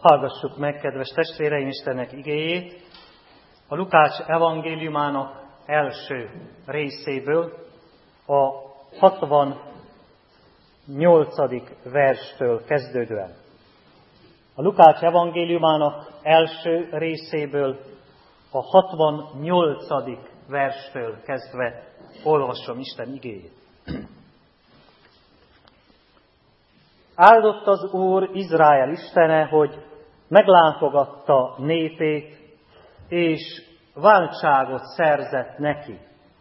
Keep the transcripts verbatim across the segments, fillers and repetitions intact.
Hallgassuk meg, kedves testvéreim, Istennek igéjét, a Lukács evangéliumának első részéből, a hatvannyolcadik verstől kezdődően. A Lukács evangéliumának első részéből, a hatvannyolcadik verstől kezdve olvasom Isten igéjét. Áldott az Úr, Izrael Istene, hogy meglátogatta népét, és váltságot szerzett neki.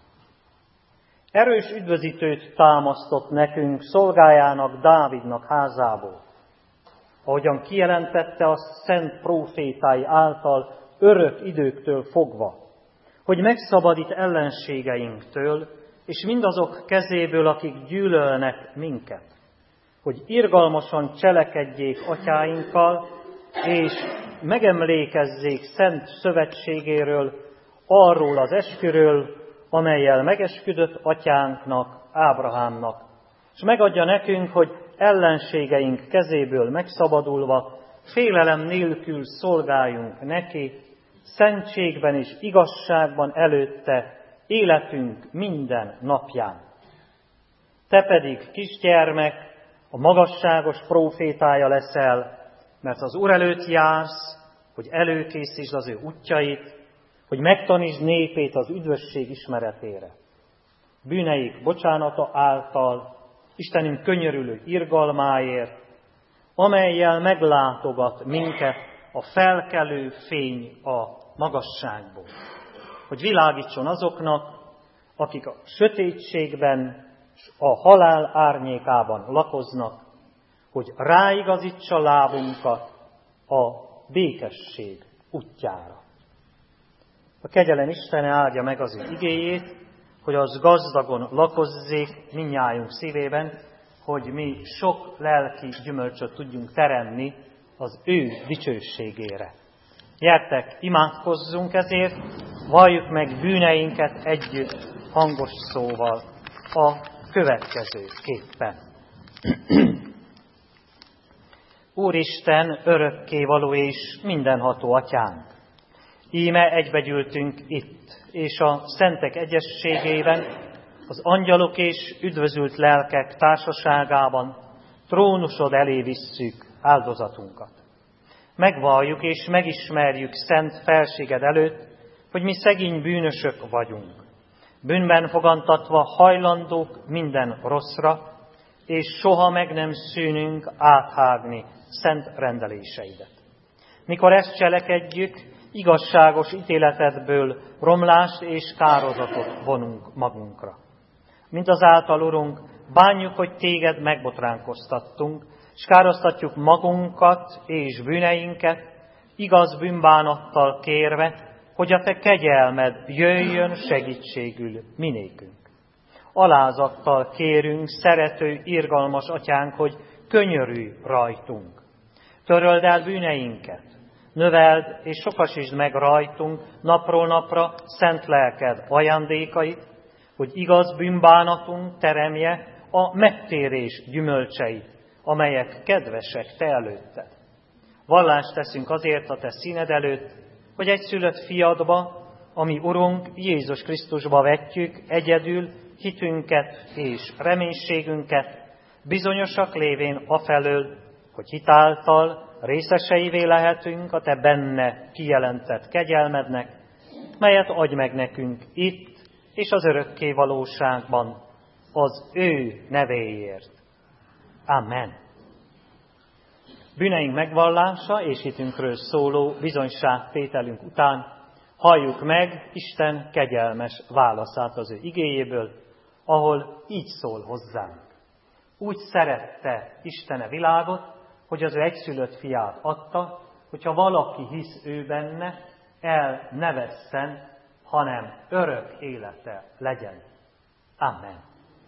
Erős üdvözítőt támasztott nekünk szolgájának, Dávidnak házából, ahogyan kijelentette a szent prófétái által örök időktől fogva, hogy megszabadít ellenségeinktől, és mindazok kezéből, akik gyűlölnek minket, hogy irgalmasan cselekedjék atyáinkkal, és megemlékezzék szent szövetségéről, arról az esküről, amellyel megesküdött atyánknak, Ábrahámnak, és megadja nekünk, hogy ellenségeink kezéből megszabadulva, félelem nélkül szolgáljunk neki, szentségben és igazságban előtte életünk minden napján. Te pedig, kisgyermek, a magasságos prófétája leszel, mert az Úr előtt jársz, hogy előkészítsd az ő útjait, hogy megtanítsd népét az üdvösség ismeretére. Bűneik bocsánata által, Istenünk könyörülő irgalmáért, amellyel meglátogat minket a felkelő fény a magasságból, hogy világítson azoknak, akik a sötétségben és a halál árnyékában lakoznak, hogy ráigazítsa lábunkat a békesség útjára. A kegyelem Istene áldja meg az ő igéjét, hogy az gazdagon lakozzék mindnyájunk szívében, hogy mi sok lelki gyümölcsöt tudjunk teremni az ő dicsőségére. Gyertek, imádkozzunk ezért, valljuk meg bűneinket együtt hangos szóval a következőképpen. Úristen, örökkévaló és mindenható atyánk, íme egybegyűltünk itt, és a szentek egyességében, az angyalok és üdvözült lelkek társaságában trónusod elé visszük áldozatunkat. Megvalljuk és megismerjük szent felséged előtt, hogy mi szegény bűnösök vagyunk, bűnben fogantatva hajlandók minden rosszra, és soha meg nem szűnünk áthágni szent rendeléseidet. Mikor ezt cselekedjük, igazságos ítéletedből romlást és kározatot vonunk magunkra. Mint azáltal, Urunk, bánjuk, hogy téged megbotránkoztattunk, és károsztatjuk magunkat és bűneinket, igaz bűnbánattal kérve, hogy a te kegyelmed jöjjön segítségül minékünk. Alázattal kérünk, szerető, irgalmas atyánk, hogy könyörülj rajtunk. Töröld el bűneinket, növeld és sokasítsd meg rajtunk napról napra szent lelked ajándékait, hogy igaz bűnbánatunk teremje a megtérés gyümölcseit, amelyek kedvesek te előtted. Vallást teszünk azért a te színed előtt, hogy egyszülött fiadba, ami Urunk Jézus Krisztusba vetjük egyedül hitünket és reménységünket, bizonyosak lévén afelől, hogy hitáltal részeseivé lehetünk a te benne kijelentett kegyelmednek, melyet adj meg nekünk itt és az örökké valóságban, az ő nevéért. Amen. Bűneink megvallása és hitünkről szóló bizonyságtételünk után halljuk meg Isten kegyelmes válaszát az ő igéjéből, ahol így szól hozzánk. Úgy szerette Isten a világot, hogy az ő egyszülött fiát adta, hogyha valaki hisz ő benne, el ne vesszen, hanem örök élete legyen. Amen.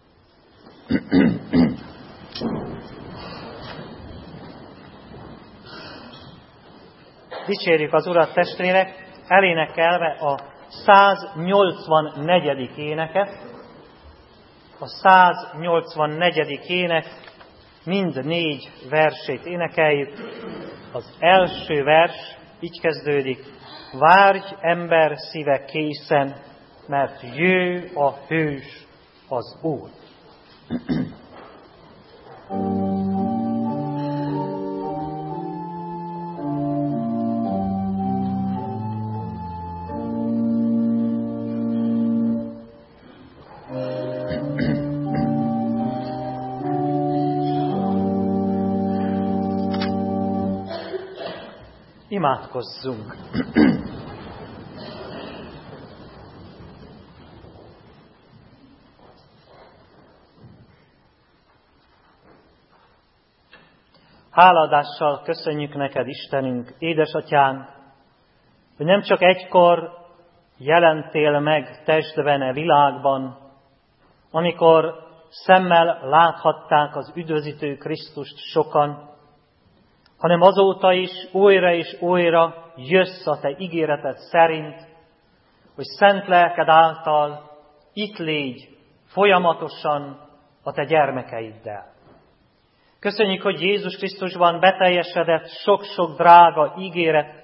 Dicsérjük az Urat, testvérek, elénekelve a száznyolcvannegyedik éneket. A száznyolcvannegyedik ének mind négy versét énekeljük. Az első vers így kezdődik: várj ember szíve készen, mert jő a hős, az Úr. Imádkozzunk! Háladással köszönjük neked, Istenünk, édesatyánk, hogy nem csak egykor jelentél meg testben e világban, amikor szemmel láthatták az üdvözítő Krisztust sokan, hanem azóta is újra és újra jössz a te ígéreted szerint, hogy szent lelked által itt légy folyamatosan a te gyermekeiddel. Köszönjük, hogy Jézus Krisztusban beteljesedett sok-sok drága ígéret.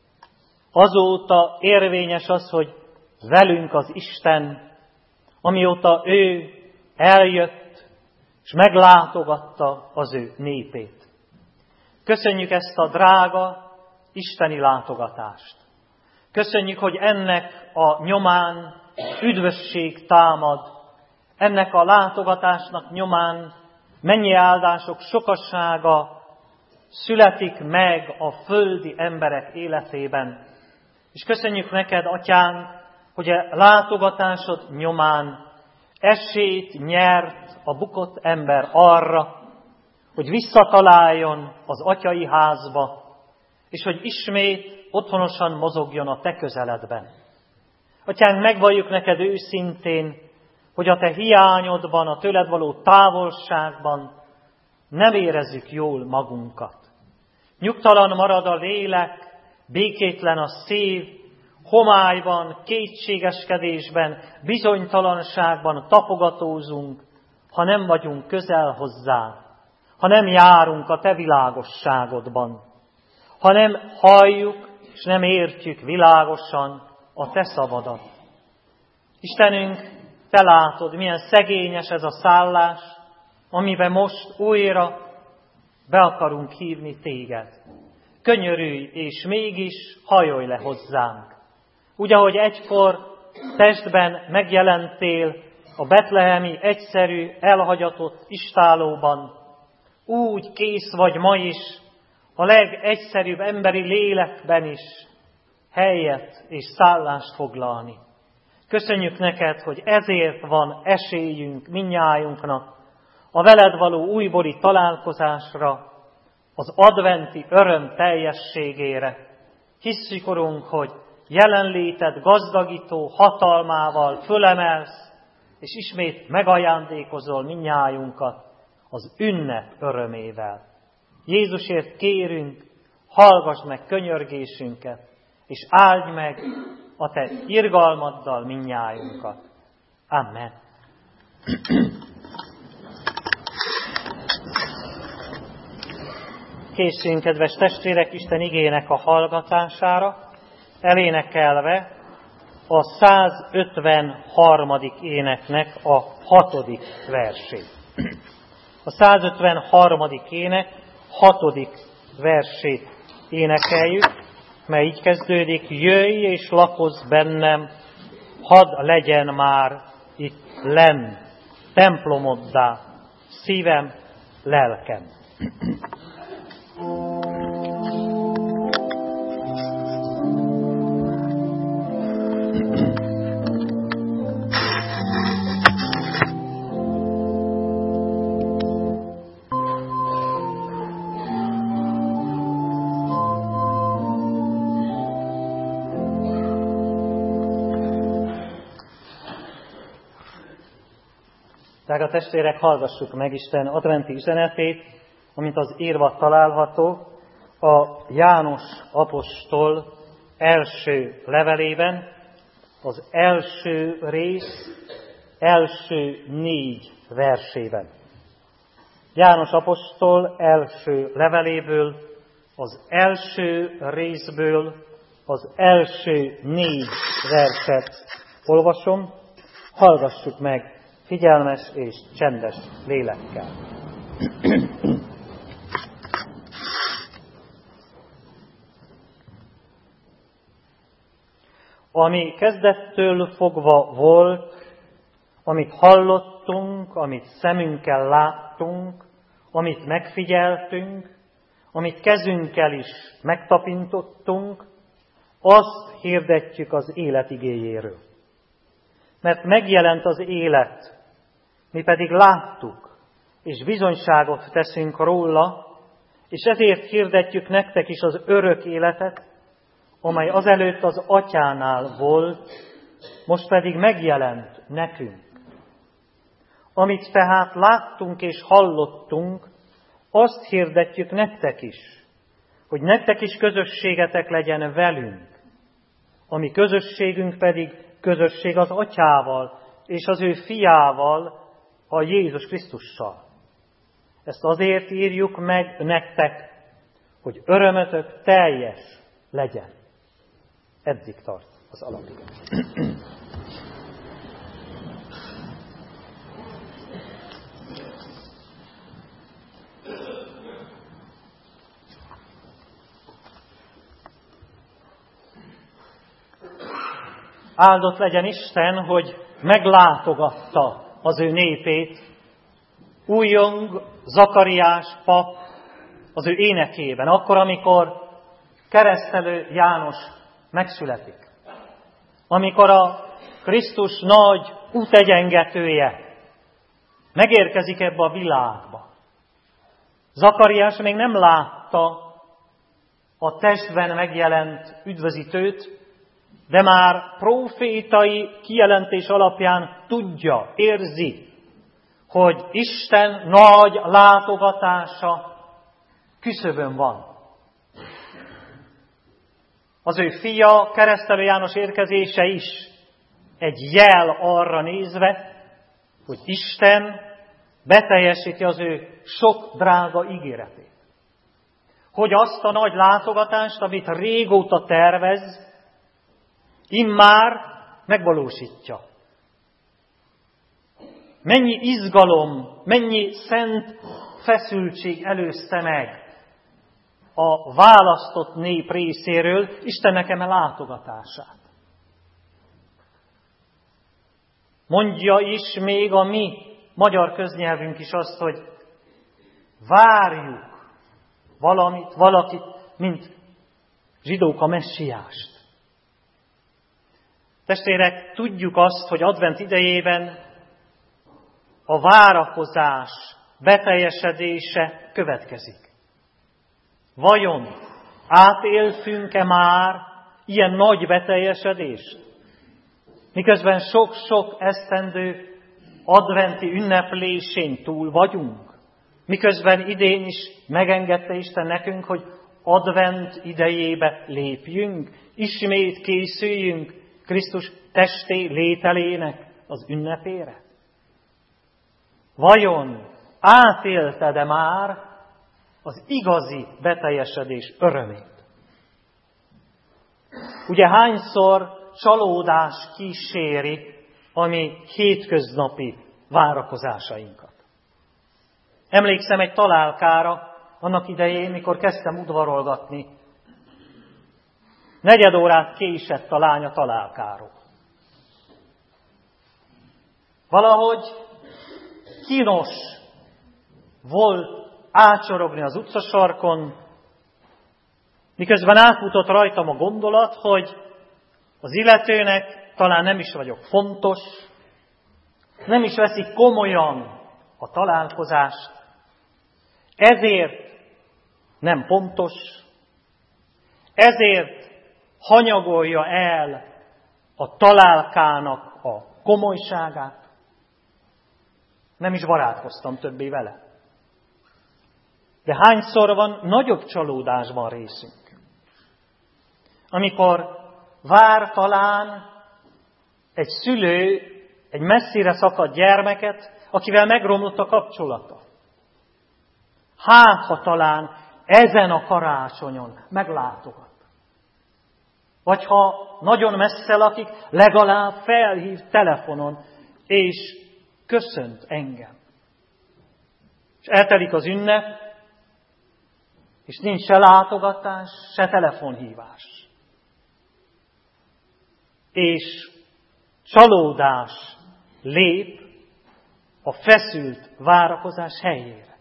Azóta érvényes az, hogy velünk az Isten, amióta ő eljött és meglátogatta az ő népét. Köszönjük ezt a drága isteni látogatást. Köszönjük, hogy ennek a nyomán üdvösség támad, ennek a látogatásnak nyomán mennyi áldások sokassága születik meg a földi emberek életében. És köszönjük neked, Atyánk, hogy a látogatásod nyomán esélyt nyert a bukott ember arra, hogy visszataláljon az atyai házba, és hogy ismét otthonosan mozogjon a te közeledben. Atyánk, megvalljuk neked őszintén, hogy a te hiányodban, a tőled való távolságban nem érezzük jól magunkat. Nyugtalan marad a lélek, békétlen a szív, homályban, kétségeskedésben, bizonytalanságban tapogatózunk, ha nem vagyunk közel hozzá, ha nem járunk a te világosságodban, ha nem halljuk és nem értjük világosan a te szavadat. Istenünk, te látod, milyen szegényes ez a szállás, amiben most újra be akarunk hívni téged. Könyörülj, és mégis hajolj le hozzánk. Úgy, ahogy egykor testben megjelentél a betlehemi egyszerű, elhagyatott istállóban, úgy kész vagy ma is, a legegyszerűbb emberi lélekben is helyet és szállást foglalni. Köszönjük neked, hogy ezért van esélyünk mindnyájunknak a veled való újbóli találkozásra, az adventi öröm teljességére. Hisszük, Urunk, hogy jelenléted gazdagító hatalmával fölemelsz, és ismét megajándékozol mindnyájunkat az ünnep örömével. Jézusért kérünk, hallgass meg könyörgésünket, és áldj meg a te irgalmaddal mindnyájunkat. Amen. Készüljünk, kedves testvérek, Isten igének a hallgatására, elénekelve a százötvenharmadik éneknek a hatodik versét. A százötvenharmadik ének hatodik versét énekeljük, mely így kezdődik: jöjj és lakozz bennem, hadd legyen már itt lenn templomoddá szívem, lelkem. Drága testvérek, hallgassuk meg Isten adventi üzenetét, amint az írva található a János apostol első levelében, az első rész első négy versében. János apostol első leveléből, az első részből az első négy verset olvasom, hallgassuk meg figyelmes és csendes lélekkel. Ami kezdettől fogva volt, amit hallottunk, amit szemünkkel láttunk, amit megfigyeltünk, amit kezünkkel is megtapintottunk, azt hirdetjük az élet igéjéről. Mert megjelent az élet, mi pedig láttuk, és bizonyságot teszünk róla, és ezért hirdetjük nektek is az örök életet, amely azelőtt az Atyánál volt, most pedig megjelent nekünk. Amit tehát láttunk és hallottunk, azt hirdetjük nektek is, hogy nektek is közösségetek legyen velünk. A mi közösségünk pedig közösség az Atyával és az ő fiával, a Jézus Krisztussal. Ezt azért írjuk meg nektek, hogy örömötök teljes legyen. Eddig tart az alapige. Áldott legyen Isten, hogy meglátogatta az ő népét. Újjong Zakariás pap az ő énekében, akkor, amikor keresztelő János megszületik. Amikor a Krisztus nagy útegyengetője megérkezik ebbe a világba. Zakariás még nem látta a testben megjelent üdvözítőt, de már prófétai kijelentés alapján tudja, érzi, hogy Isten nagy látogatása küszöbön van. Az ő fia, keresztelő János érkezése is egy jel arra nézve, hogy Isten beteljesíti az ő sok drága ígéretét. Hogy azt a nagy látogatást, amit régóta tervez, immár megvalósítja. Mennyi izgalom, mennyi szent feszültség előzte meg a választott nép részéről Istennek eme látogatását. Mondja is még a mi magyar köznyelvünk is azt, hogy várjuk valamit, valakit, mint zsidók a messiást. Testvérek, tudjuk azt, hogy advent idejében a várakozás beteljesedése következik. Vajon átéltünk-e már ilyen nagy beteljesedést? Miközben sok-sok esztendő adventi ünneplésén túl vagyunk, miközben idén is megengedte Isten nekünk, hogy advent idejébe lépjünk, ismét készüljünk Krisztus testé lételének az ünnepére. Vajon átélted-e már az igazi beteljesedés örömét? Ugye hányszor csalódás kíséri a mi hétköznapi várakozásainkat? Emlékszem egy találkára annak idején, mikor kezdtem udvarolgatni. Negyed órát késett a lány a találkáról. Valahogy kínos volt átsorogni az utcasarkon, miközben átfutott rajtam a gondolat, hogy az illetőnek talán nem is vagyok fontos, nem is veszik komolyan a találkozást, ezért nem pontos, ezért hanyagolja el a találkának a komolyságát. Nem is barátkoztam többé vele. De hányszor van nagyobb csalódásban részünk? Amikor vár talán egy szülő egy messzire szakadt gyermeket, akivel megromlott a kapcsolata. Hát, ha talán ezen a karácsonyon meglátogat. Vagy ha nagyon messze lakik, legalább felhív telefonon, és köszönt engem. És eltelik az ünnep, és nincs se látogatás, se telefonhívás. És csalódás lép a feszült várakozás helyére.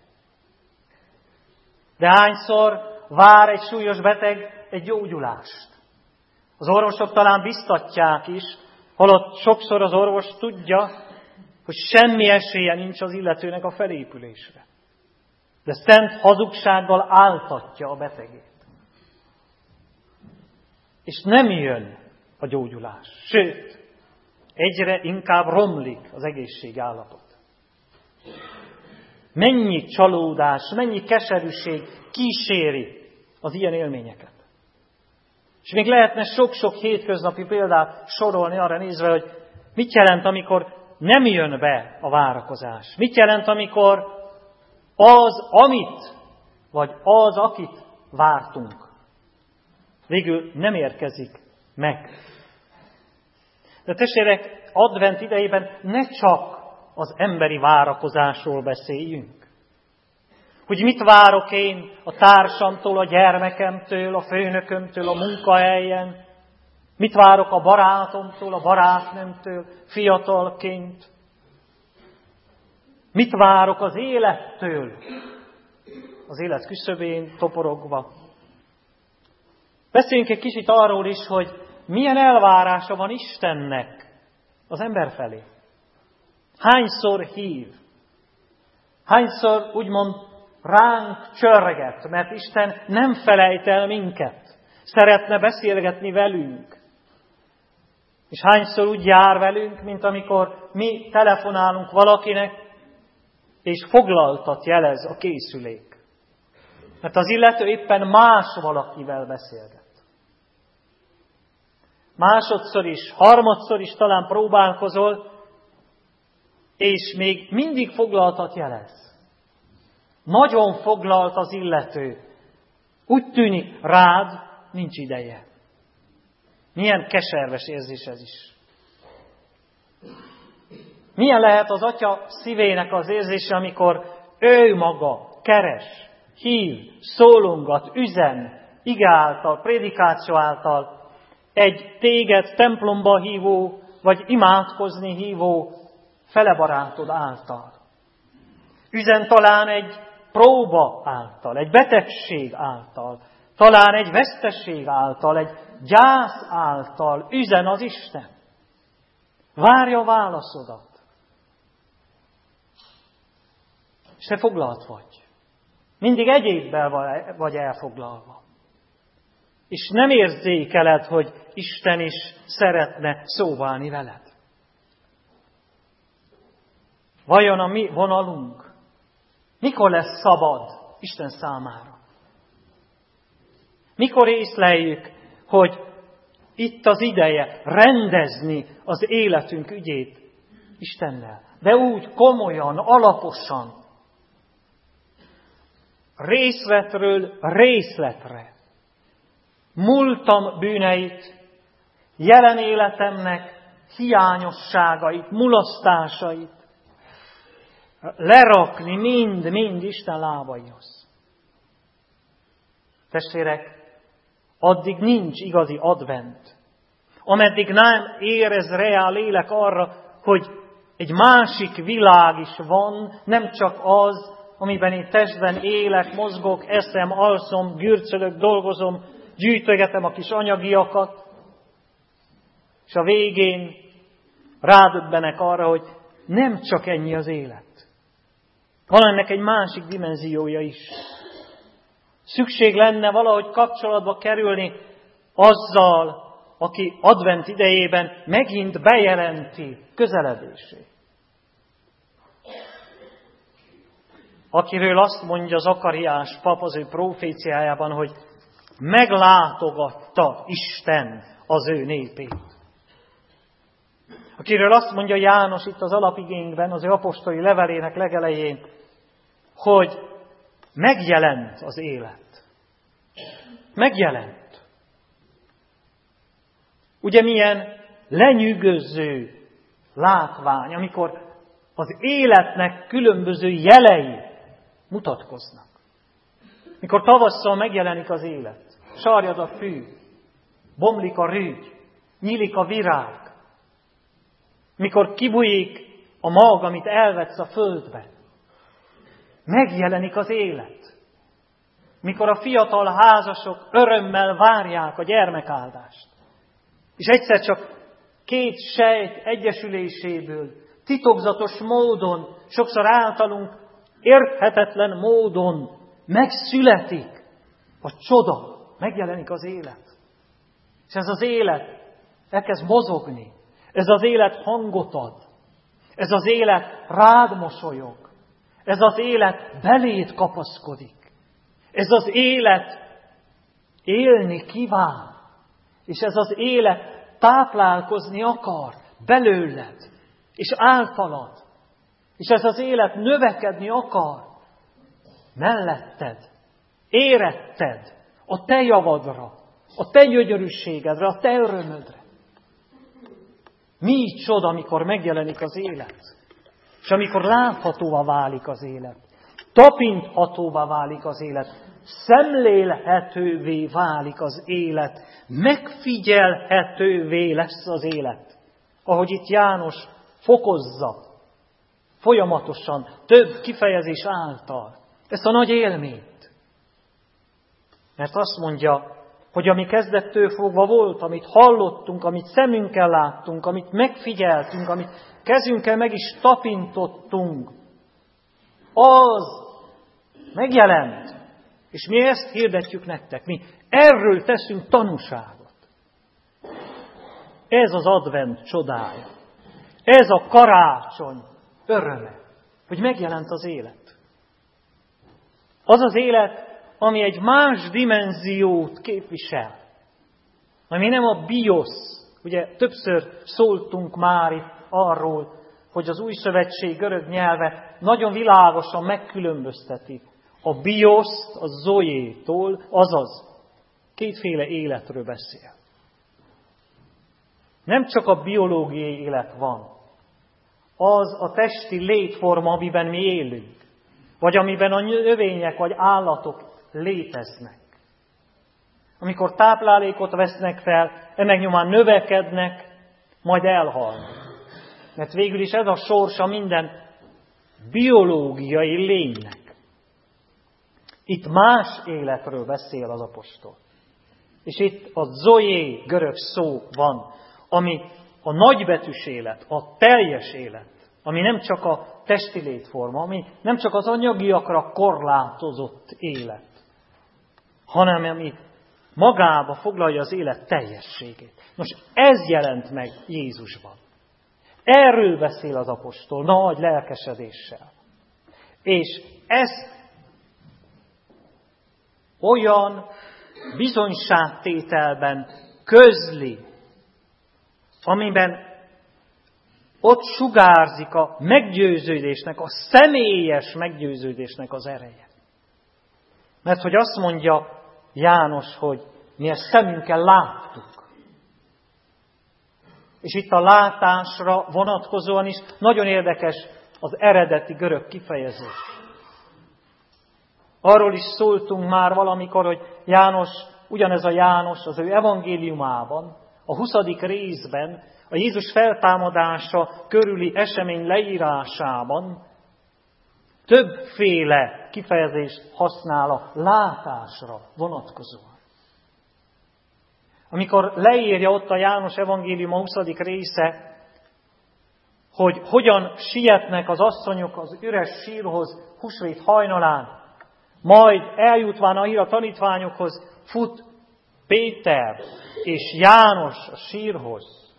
De hányszor vár egy súlyos beteg egy gyógyulást? Az orvosok talán biztatják is, holott sokszor az orvos tudja, hogy semmi esélye nincs az illetőnek a felépülésre. De szent hazugsággal áltatja a betegét. És nem jön a gyógyulás. Sőt, egyre inkább romlik az egészségállapot. Mennyi csalódás, mennyi keserűség kíséri az ilyen élményeket. És még lehetne sok-sok hétköznapi példát sorolni arra nézve, hogy mit jelent, amikor nem jön be a várakozás. Mit jelent, amikor az, amit, vagy az, akit vártunk, végül nem érkezik meg. De testvérek, advent idejében ne csak az emberi várakozásról beszéljünk. Hogy mit várok én a társamtól, a gyermekemtől, a főnökömtől, a munkahelyen, mit várok a barátomtól, a barátnőmtől, fiatalként, mit várok az élettől, az élet küszöbén toporogva. Beszéljünk egy kicsit arról is, hogy milyen elvárása van Istennek az ember felé. Hányszor hív, hányszor úgymond ránk csörget, mert Isten nem felejt el minket, szeretne beszélgetni velünk. És hányszor úgy jár velünk, mint amikor mi telefonálunk valakinek, és foglaltat jelez a készülék. Mert az illető éppen más valakivel beszélget. Másodszor is, harmadszor is talán próbálkozol, és még mindig foglaltat jelez. Nagyon foglalt az illető. Úgy tűnik, rád nincs ideje. Milyen keserves érzés ez is. Milyen lehet az atya szívének az érzése, amikor ő maga keres, hív, szólongat, üzen, ige által, prédikáció által, egy téged templomba hívó, vagy imádkozni hívó felebarátod által. Üzen talán egy próba által, egy betegség által, talán egy veszteség által, egy gyász által üzen az Isten. Várja a válaszodat. És te foglalt vagy. Mindig egyébben vagy elfoglalva. És nem érzékeled, hogy Isten is szeretne szóválni veled. Vajon a mi vonalunk mikor lesz szabad Isten számára? Mikor észleljük, hogy itt az ideje rendezni az életünk ügyét Istennel, de úgy komolyan, alaposan, részletről részletre, múltam bűneit, jelen életemnek hiányosságait, mulasztásait, lerakni mind-mind Isten lábaihoz. Testvérek, addig nincs igazi advent, ameddig nem érez rá a lélek arra, hogy egy másik világ is van, nem csak az, amiben én testben élek, mozgok, eszem, alszom, gürcölök, dolgozom, gyűjtögetem a kis anyagiakat, és a végén rádöbbenek arra, hogy nem csak ennyi az élet. Van ennek egy másik dimenziója is. Szükség lenne valahogy kapcsolatba kerülni azzal, aki advent idejében megint bejelenti közeledését. Akiről azt mondja Zakariás pap az ő proféciájában, hogy meglátogatta Isten az ő népét. Akiről azt mondja János itt az alapigényben, az ő apostoli levelének legelején, hogy megjelent az élet. Megjelent. Ugye milyen lenyűgöző látvány, amikor az életnek különböző jelei mutatkoznak. Mikor tavasszal megjelenik az élet, sarjad a fű, bomlik a rügy, nyílik a virág, mikor kibújik a mag, amit elvetsz a földbe, megjelenik az élet. Mikor a fiatal házasok örömmel várják a gyermekáldást, és egyszer csak két sejt egyesüléséből, titokzatos módon, sokszor általunk érthetetlen módon megszületik a csoda, megjelenik az élet. És ez az élet elkezd mozogni, ez az élet hangot ad, ez az élet rád mosolyog, ez az élet beléd kapaszkodik, ez az élet élni kíván, és ez az élet táplálkozni akar belőled, és általad, és ez az élet növekedni akar melletted, éretted, a te javadra, a te gyönyörűségedre, a te örömödre. Mi csoda, amikor megjelenik az élet, és amikor láthatóvá válik az élet, tapinthatóvá válik az élet, szemlélhetővé válik az élet, megfigyelhetővé lesz az élet. Ahogy itt János fokozza, folyamatosan, több kifejezés által, ezt a nagy élményt. Mert azt mondja, hogy ami kezdettől fogva volt, amit hallottunk, amit szemünkkel láttunk, amit megfigyeltünk, amit kezünkkel meg is tapintottunk, az megjelent. És mi ezt hirdetjük nektek. Mi erről teszünk tanúságot. Ez az advent csodája. Ez a karácsony öröme, hogy megjelent az élet. Az az élet, ami egy más dimenziót képvisel. Ami nem a biosz. Ugye többször szóltunk már itt arról, hogy az Új Szövetség görög nyelve nagyon világosan megkülönbözteti a bioszt a zoétól, azaz kétféle életről beszél. Nem csak a biológiai élet van, az a testi létforma, amiben mi élünk, vagy amiben a növények vagy állatok léteznek. Amikor táplálékot vesznek fel, ennek nyomán növekednek, majd elhalnak. Mert végül is ez a sorsa minden biológiai lénynek. Itt más életről beszél az apostol. És itt a zoé görög szó van, ami a nagybetűs élet, a teljes élet, ami nem csak a testi létforma, ami nem csak az anyagiakra korlátozott élet, hanem ami magába foglalja az élet teljességét. Nos, ez jelent meg Jézusban. Erről beszél az apostol nagy lelkesedéssel. És ezt olyan bizonyságtételben közli, amiben ott sugárzik a meggyőződésnek, a személyes meggyőződésnek az ereje. Mert hogy azt mondja János, hogy mi ezt szemünkkel láttuk. És itt a látásra vonatkozóan is nagyon érdekes az eredeti görög kifejezés. Arról is szóltunk már valamikor, hogy János, ugyanez a János az ő evangéliumában, a huszadik részben, a Jézus feltámadása körüli esemény leírásában többféle kifejezést használ a látásra vonatkozóan. Amikor leírja ott a János evangélium a huszadik része, hogy hogyan sietnek az asszonyok az üres sírhoz húsvét hajnalán, majd eljutván a hír a tanítványokhoz, fut Péter és János a sírhoz,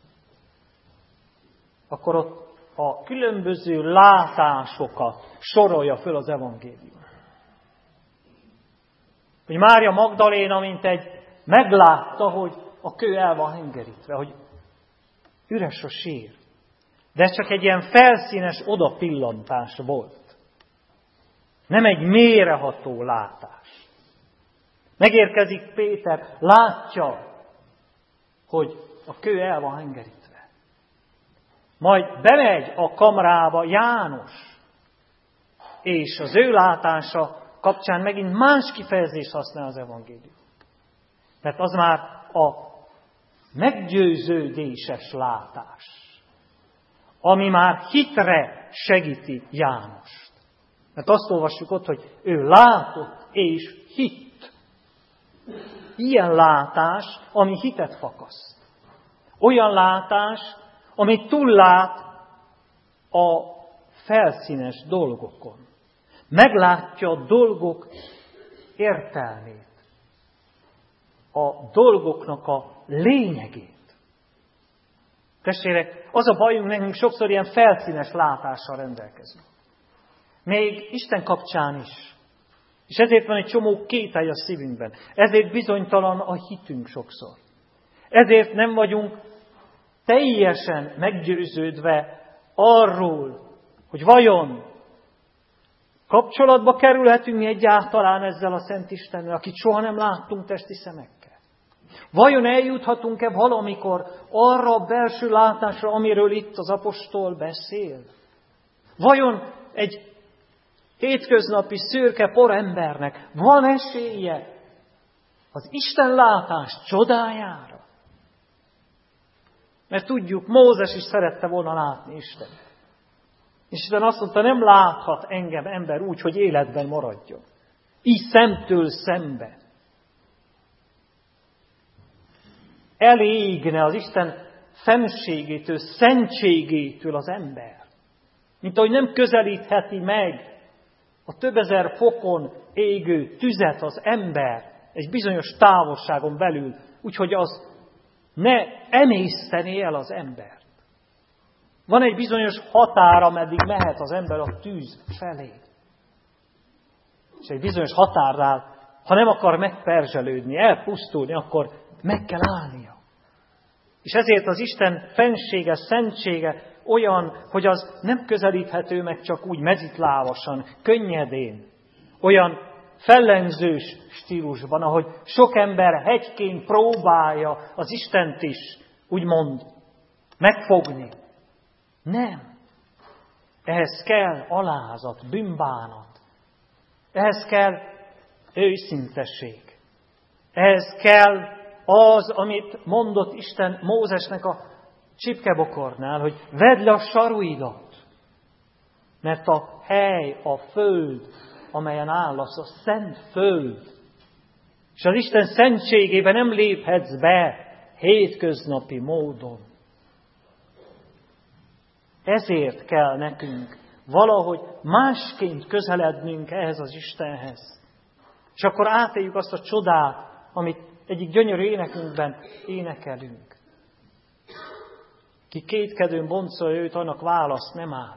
akkor ott a különböző látásokat sorolja föl az evangélium. Hogy Mária Magdaléna, mint egy meglátta, hogy a kő el van hengerítve, hogy üres a sír. De ez csak egy ilyen felszínes odapillantás volt. Nem egy mélyreható látás. Megérkezik Péter, látja, hogy a kő el van hengerítve. Majd bemegy a kamrába János, és az ő látása kapcsán megint más kifejezést használ az evangélium. Mert az már a meggyőződéses látás, ami már hitre segíti Jánost. Mert azt olvassuk ott, hogy ő látott és hitt. Ilyen látás, ami hitet fakaszt. Olyan látás, ami túllát a felszínes dolgokon. Meglátja a dolgok értelmét. A dolgoknak a lényegét. Testvérek, az a bajunk nekünk, sokszor ilyen felszínes látással rendelkezünk. Még Isten kapcsán is. És ezért van egy csomó kételj a szívünkben. Ezért bizonytalan a hitünk sokszor. Ezért nem vagyunk teljesen meggyőződve arról, hogy vajon kapcsolatba kerülhetünk mi egyáltalán ezzel a Szent Istennel, akit soha nem láttunk testi szemekkel. Vajon eljuthatunk-e valamikor arra a belső látásra, amiről itt az apostol beszél? Vajon egy hétköznapi szürke porembernek van esélye az Isten látás csodájára? Mert tudjuk, Mózes is szerette volna látni Istent. És Isten azt mondta, nem láthat engem ember úgy, hogy életben maradjon. Így szemtől szembe. Elégne az Isten fennségétől, szentségétől az ember. Mint ahogy nem közelítheti meg a több ezer fokon égő tüzet az ember egy bizonyos távolságon belül, úgyhogy az ne emésztené el az embert. Van egy bizonyos határ, ameddig mehet az ember a tűz felé. És egy bizonyos határnál, ha nem akar megperzselődni, elpusztulni, akkor meg kell állnia. És ezért az Isten fennsége, szentsége olyan, hogy az nem közelíthető meg csak úgy mezitlávasan, könnyedén. Olyan fellengzős stílusban, ahogy sok ember hegyként próbálja az Istent is, úgymond, megfogni. Nem. Ehhez kell alázat, bűnbánat. Ehhez kell őszintesség. Ehhez kell az, amit mondott Isten Mózesnek a csipkebokornál, hogy vedd le a saruidat, mert a hely, a föld, amelyen állasz, a szent föld. És az Isten szentségébe nem léphetsz be hétköznapi módon. Ezért kell nekünk valahogy másként közelednünk ehhez az Istenhez. És akkor átéljük azt a csodát, amit egyik gyönyörű énekünkben énekelünk. Ki kétkedőn boncolja őt, annak választ nem áll.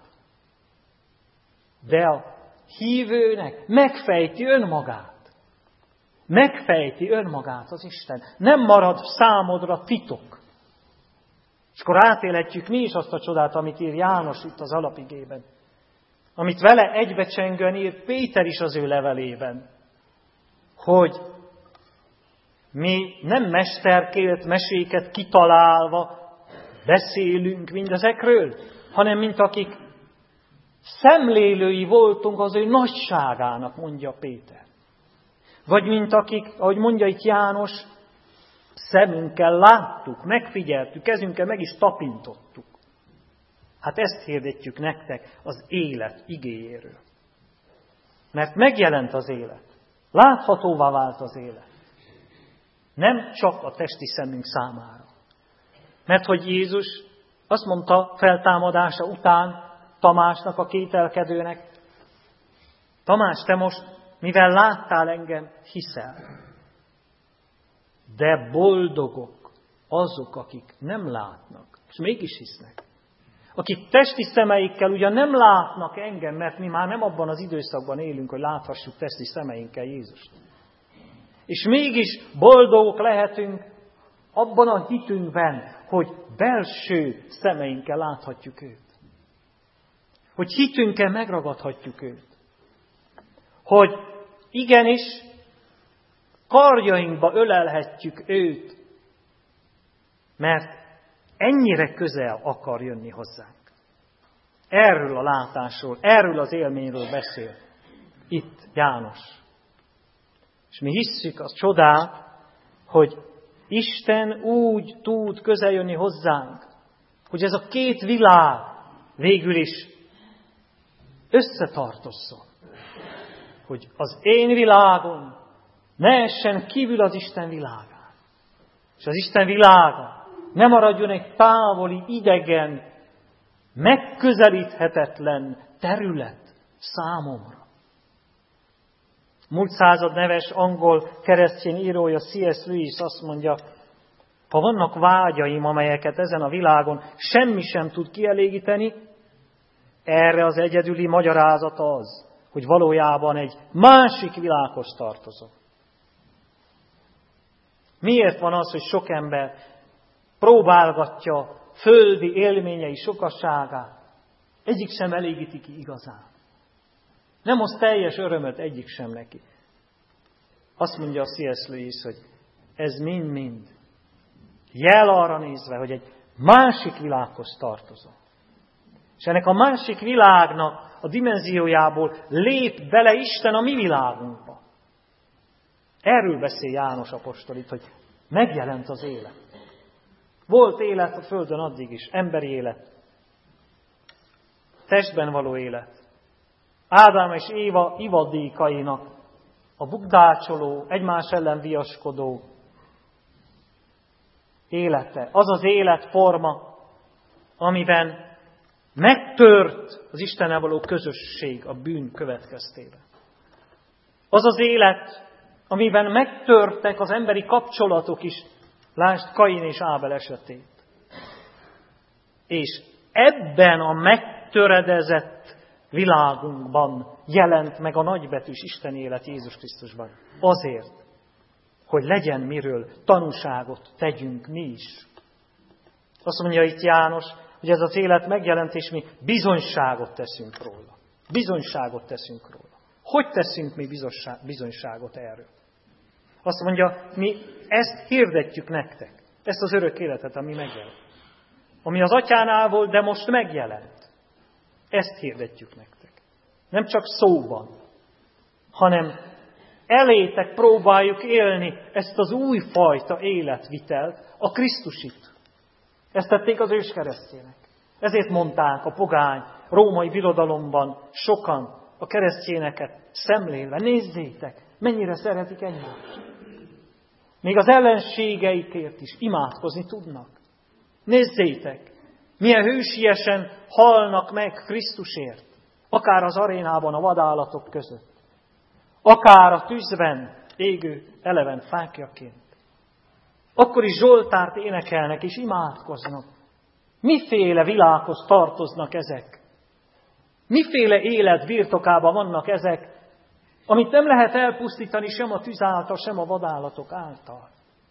De a hívőnek megfejti önmagát. Megfejti önmagát az Isten. Nem marad számodra titok. És akkor átélhetjük mi is azt a csodát, amit ír János itt az alapigében. Amit vele egybecsengően ír Péter is az ő levelében. Hogy mi nem mesterkélt meséket kitalálva beszélünk mindezekről, hanem mint akik szemlélői voltunk az ő nagyságának, mondja Péter. Vagy mint akik, ahogy mondja itt János, szemünkkel láttuk, megfigyeltük, kezünkkel meg is tapintottuk. Hát ezt hirdetjük nektek az élet igéjéről. Mert megjelent az élet. Láthatóvá vált az élet. Nem csak a testi szemünk számára. Mert hogy Jézus azt mondta feltámadása után Tamásnak, a kételkedőnek, Tamás, te most, mivel láttál engem, hiszel. De boldogok azok, akik nem látnak, és mégis hisznek. Akik testi szemeikkel ugyan nem látnak engem, mert mi már nem abban az időszakban élünk, hogy láthassuk testi szemeinkkel Jézust. És mégis boldogok lehetünk abban a hitünkben, hogy belső szemeinkkel láthatjuk őt. Hogy hitünkkel megragadhatjuk őt. Hogy igenis karjainkba ölelhetjük őt, mert ennyire közel akar jönni hozzánk. Erről a látásról, erről az élményről beszél itt János. És mi hisszük a csodát, hogy Isten úgy tud közel jönni hozzánk, hogy ez a két világ végül is összetartozzon. Hogy az én világom ne essen kívül az Isten világán. És az Isten világa ne maradjon egy távoli, idegen, megközelíthetetlen terület számomra. Múlt század neves angol keresztény írója C S Lewis azt mondja, ha vannak vágyaim, amelyeket ezen a világon semmi sem tud kielégíteni, erre az egyedüli magyarázat az, hogy valójában egy másik világhoz tartozom. Miért van az, hogy sok ember próbálgatja földi élményei sokasságát? Egyik sem elégíti ki igazán. Nem hoz teljes örömöt egyik sem neki. Azt mondja a C S Lewis, hogy ez mind-mind jel arra nézve, hogy egy másik világhoz tartozom. És ennek a másik világnak a dimenziójából lép bele Isten a mi világunkba. Erről beszél János apostol itt, hogy megjelent az élet. Volt élet a földön addig is, emberi élet, testben való élet. Ádám és Éva ivadékainak a bukdácsoló, egymás ellen viaskodó élete. Az az életforma, amiben megtört az Istennel való közösség a bűn következtében. Az az élet, amiben megtörtek az emberi kapcsolatok is, lásd Kain és Ábel esetét. És ebben a megtöredezett világunkban jelent meg a nagybetűs Isten élet Jézus Krisztusban. Azért, hogy legyen miről tanúságot tegyünk mi is. Azt mondja itt János, hogy ez az élet megjelent, és mi bizonyságot teszünk róla. Bizonyságot teszünk róla. Hogy teszünk mi bizonyságot erről? Azt mondja, mi ezt hirdetjük nektek. Ezt az örök életet, ami megjelent. Ami az atyánál volt, de most megjelent. Ezt hirdetjük nektek. Nem csak szóban, hanem elétek próbáljuk élni ezt az újfajta életvitelt, a Krisztusit. Ezt tették az őskeresztjének. Ezért mondták a pogány római birodalomban sokan a keresztjéneket szemlélve. Nézzétek, mennyire szeretik egymást. Még az ellenségeikért is imádkozni tudnak. Nézzétek, milyen hősiesen halnak meg Krisztusért, akár az arénában a vadállatok között, akár a tűzben égő eleven fákjaként. Akkor is Zsoltárt énekelnek és imádkoznak. Miféle világhoz tartoznak ezek? Miféle élet birtokában vannak ezek, amit nem lehet elpusztítani sem a tűz által, sem a vadállatok által?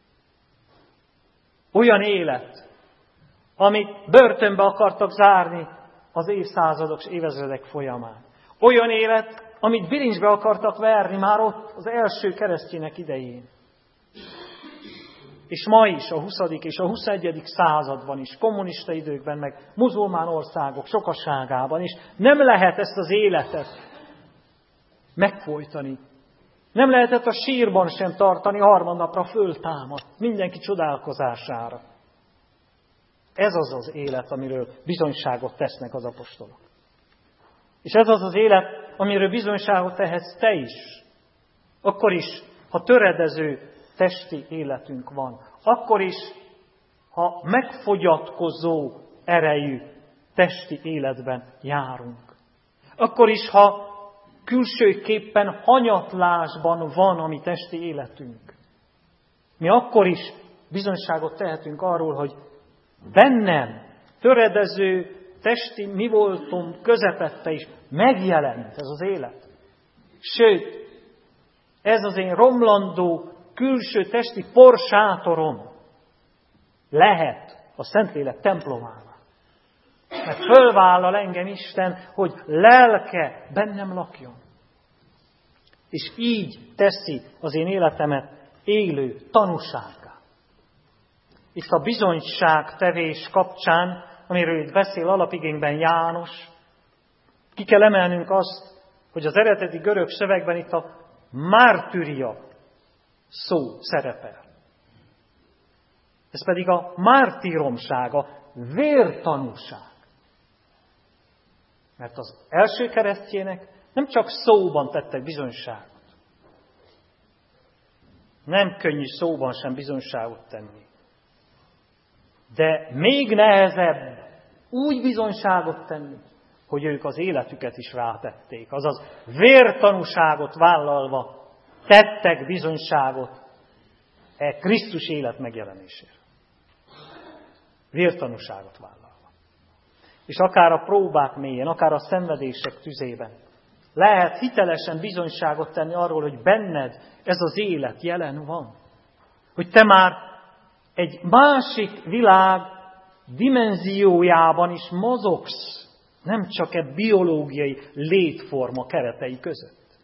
Olyan élet, amit börtönbe akartak zárni az évszázadok és évezredek folyamán. Olyan élet, amit bilincsbe akartak verni már ott az első keresztjének idején. És ma is, a huszadik és a huszonegyedik században is, kommunista időkben, meg muzulmán országok sokaságában is nem lehet ezt az életet megfojtani. Nem lehetett a sírban sem tartani, harmadnapra föltámadt, mindenki csodálkozására. Ez az az élet, amiről bizonyságot tesznek az apostolok. És ez az az élet, amiről bizonyságot tehetsz te is. Akkor is, ha töredező testi életünk van. Akkor is, ha megfogyatkozó erejű testi életben járunk. Akkor is, ha külsőképpen hanyatlásban van a mi testi életünk. Mi akkor is bizonyságot tehetünk arról, hogy bennem töredező testi mi voltunk közepette is megjelent ez az élet. Sőt, ez az én romlandó külső testi porsátorom lehet a Szentlélek templomává. Mert fölvállal engem Isten, hogy lelke bennem lakjon. És így teszi az én életemet élő tanúsággá. Itt a bizonyságtevés kapcsán, amiről itt beszél alapigényben János, ki kell emelnünk azt, hogy az eredeti görög szövegben itt a mártüria szó szerepel. Ez pedig a mártíromság, a vértanúság. Mert az első keresztjének nem csak szóban tettek bizonyságot. Nem könnyű szóban sem bizonyságot tenni. De még nehezebb úgy bizonyságot tenni, hogy ők az életüket is rátették. Azaz vértanúságot vállalva tettek bizonyságot e Krisztus élet megjelenésére. Vértanúságot vállalva. És akár a próbák mélyén, akár a szenvedések tüzében lehet hitelesen bizonyságot tenni arról, hogy benned ez az élet jelen van. Hogy te már egy másik világ dimenziójában is mozogsz, nem csak egy biológiai létforma keretei között.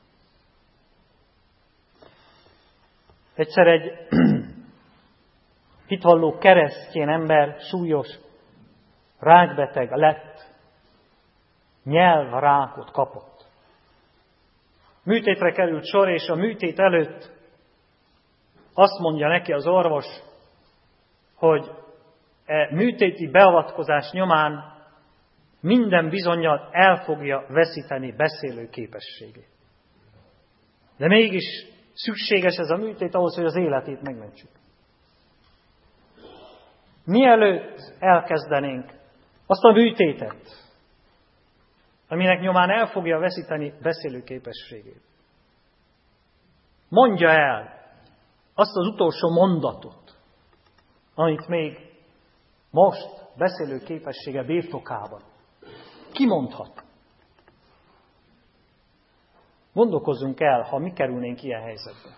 Egyszer egy hitvalló keresztény ember súlyos rákbeteg lett, nyelvrákot kapott. Műtétre került sor, és a műtét előtt azt mondja neki az orvos, hogy e műtéti beavatkozás nyomán minden bizonnyal el fogja veszíteni beszélő képességét. De mégis szükséges ez a műtét ahhoz, hogy az életét megmentsük. Mielőtt elkezdenénk azt a műtétet, aminek nyomán el fogja veszíteni beszélő képességét, mondja el azt az utolsó mondatot, amit még most beszélő képessége birtokában kimondhat. Gondolkozzunk el, ha mi kerülnénk ilyen helyzetbe.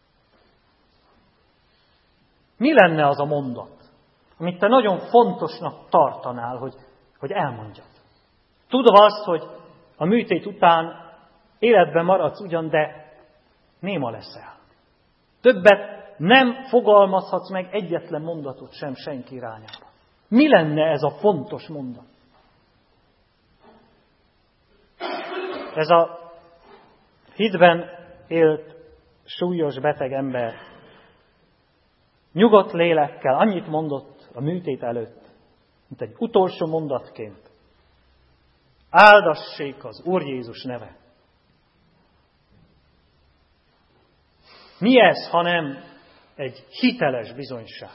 Mi lenne az a mondat, amit te nagyon fontosnak tartanál, hogy, hogy elmondjad? Tudva azt, hogy a műtét után életben maradsz ugyan, de néma leszel. Többet nem fogalmazhatsz meg egyetlen mondatot sem senki irányába. Mi lenne ez a fontos mondat? Ez a hitben élt súlyos beteg ember nyugodt lélekkel annyit mondott a műtét előtt, mint egy utolsó mondatként. Áldassék az Úr Jézus neve. Mi ez, hanem egy hiteles bizonyság?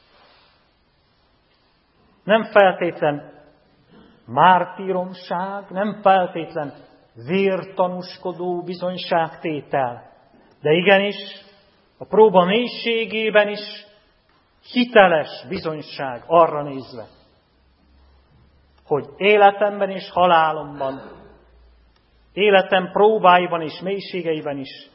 Nem feltétlen mártíromság, nem feltétlen vértanúskodó bizonyságtétel, de igenis a próba mélységében is hiteles bizonyság arra nézve, hogy életemben és halálomban, életem próbáiban és mélységeiben is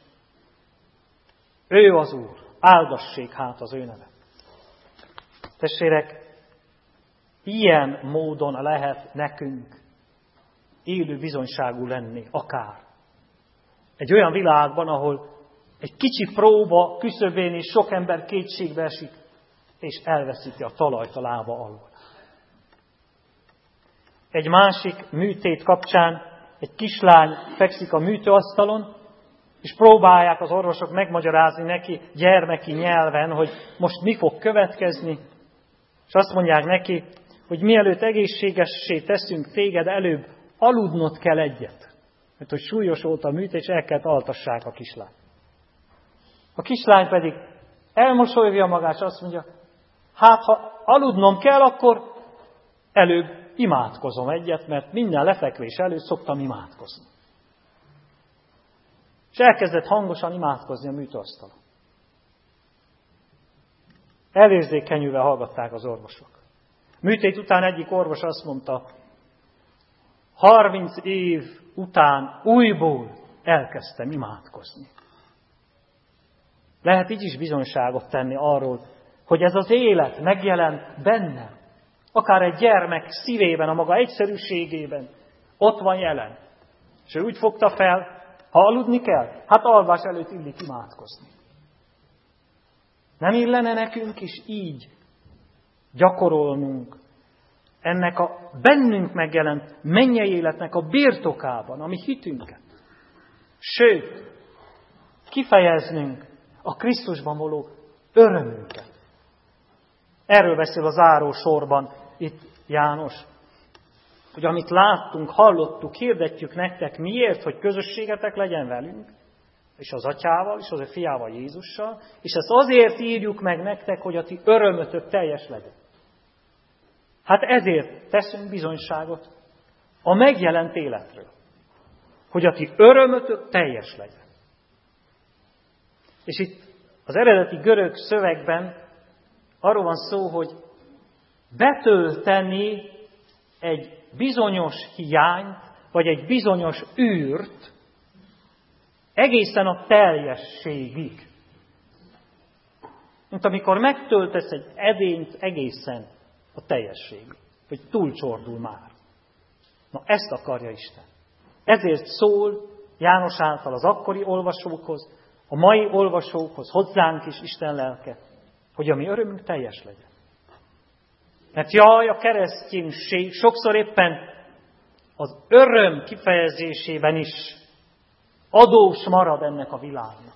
ő az Úr, áldassék hát az ő neve. Testvérek, ilyen módon lehet nekünk élő bizonyságú lenni, akár egy olyan világban, ahol egy kicsi próba küszöbén is sok ember kétségbe esik, és elveszíti a talajt a lába alól. Egy másik műtét kapcsán egy kislány fekszik a műtőasztalon, és próbálják az orvosok megmagyarázni neki gyermeki nyelven, hogy most mi fog következni, és azt mondják neki, hogy mielőtt egészségessé teszünk téged, előbb aludnod kell egyet. Mert hogy súlyos volt a műtét, és el kellett altassák a kislány. A kislány pedig elmosolyogja magát, és azt mondja, hát ha aludnom kell, akkor előbb imádkozom egyet, mert minden lefekvés előtt szoktam imádkozni. És elkezdett hangosan imádkozni a műtőasztalon. Elérzékenyülve hallgatták az orvosok. Műtét után egyik orvos azt mondta, harminc év után újból elkezdtem imádkozni. Lehet így is bizonyságot tenni arról, hogy ez az élet megjelent bennem. Akár egy gyermek szívében, a maga egyszerűségében ott van jelen. És ő úgy fogta fel, ha aludni kell, hát alvás előtt illik imádkozni. Nem illene nekünk is így gyakorolnunk ennek a bennünk megjelent mennyei életnek a birtokában, ami hitünket. Sőt, kifejeznünk a Krisztusban való örömünket. Erről beszél a záró sorban itt János, hogy amit láttunk, hallottuk, hirdetjük nektek, miért, hogy közösségetek legyen velünk, és az Atyával, és az ő fiával Jézussal, és ezt azért írjuk meg nektek, hogy a ti örömötök teljes legyen. Hát ezért teszünk bizonyságot a megjelent életről, hogy a ti örömötök teljes legyen. És itt az eredeti görög szövegben arról van szó, hogy betölteni egy bizonyos hiányt, vagy egy bizonyos űrt egészen a teljességig. Mint amikor megtöltesz egy edényt egészen a teljességig, hogy túlcsordul már. Na ezt akarja Isten. Ezért szól János által az akkori olvasókhoz, a mai olvasókhoz, hozzánk is Isten lelke, hogy a mi örömünk teljes legyen. Mert jaj, a kereszténység sokszor éppen az öröm kifejezésében is adós marad ennek a világnak.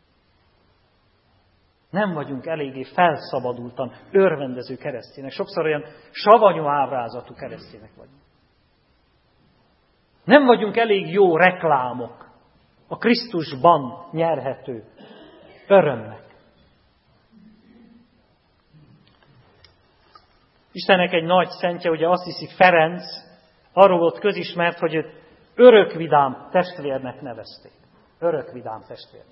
Nem vagyunk eléggé felszabadultan örvendező keresztények. Sokszor olyan savanyú ábrázatú keresztények vagyunk. Nem vagyunk elég jó reklámok a Krisztusban nyerhető örömnek. Istennek egy nagy szentje, ugye azt hiszik Ferenc, arról volt közismert, hogy őt örökvidám testvérnek nevezték. Örökvidám testvérnek.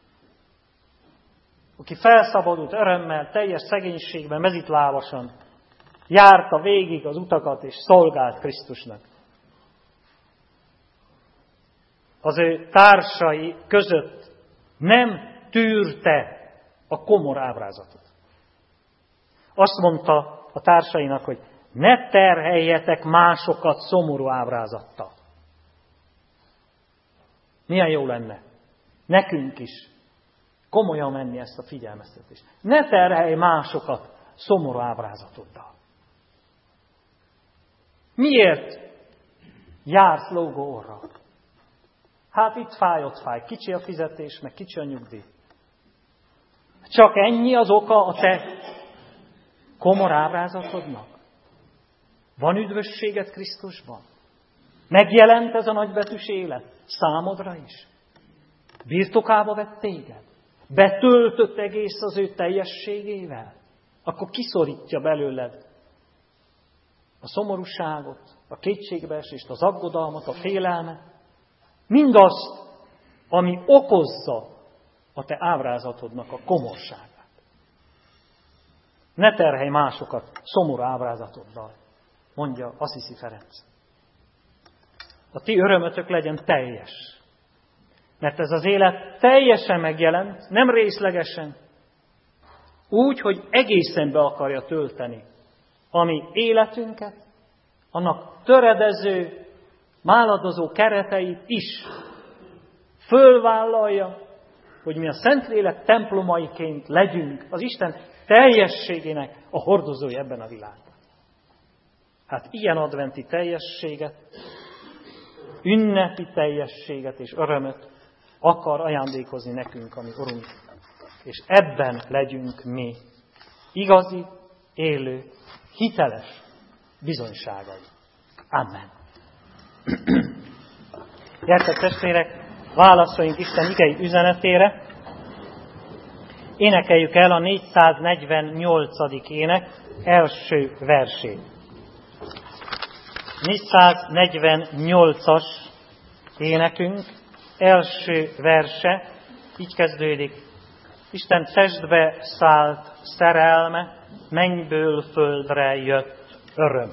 Aki felszabadult örömmel, teljes szegénységben, mezitlábasan járta végig az utakat és szolgált Krisztusnak. Az ő társai között nem tűrte a komor ábrázatot. Azt mondta a társainak, hogy ne terheljetek másokat szomorú ábrázattal. Milyen jó lenne nekünk is komolyan menni ezt a figyelmeztetést. Ne terhelj másokat szomorú ábrázatoddal. Miért jársz lógó orra? Hát itt fáj, ott fáj. Kicsi a fizetés, meg kicsi a nyugdíj. Csak ennyi az oka a te komor ábrázatodnak? Van üdvösséged Krisztusban? Megjelent ez a nagybetűs élet számodra is? Birtokába vett téged? Betöltött egész az ő teljességével? Akkor kiszorítja belőled a szomorúságot, a kétségbeesést, az aggodalmat, a félelmet, mindazt, ami okozza a te ábrázatodnak a komorságát. Ne terhelj másokat szomorú ábrázatoddal, mondja Assisi Ferenc. A ti örömötök legyen teljes. Mert ez az élet teljesen megjelent, nem részlegesen, úgy, hogy egészen be akarja tölteni a mi életünket, annak töredező, máladozó kereteit is fölvállalja, hogy mi a Szentlélek templomaiként legyünk az Isten teljességének a hordozói ebben a világban. Hát ilyen adventi teljességet, ünnepi teljességet és örömöt akar ajándékozni nekünk a mi Urunk. És ebben legyünk mi igazi, élő, hiteles bizonyságai. Amen. Gyertek testvérek, válaszoljunk Isten igei üzenetére. Énekeljük el a négyszáznegyvennyolcadik ének első versét. négyszáznegyvennyolcas énekünk első verse így kezdődik. Isten testbe szállt szerelme, mennyből földre jött öröm.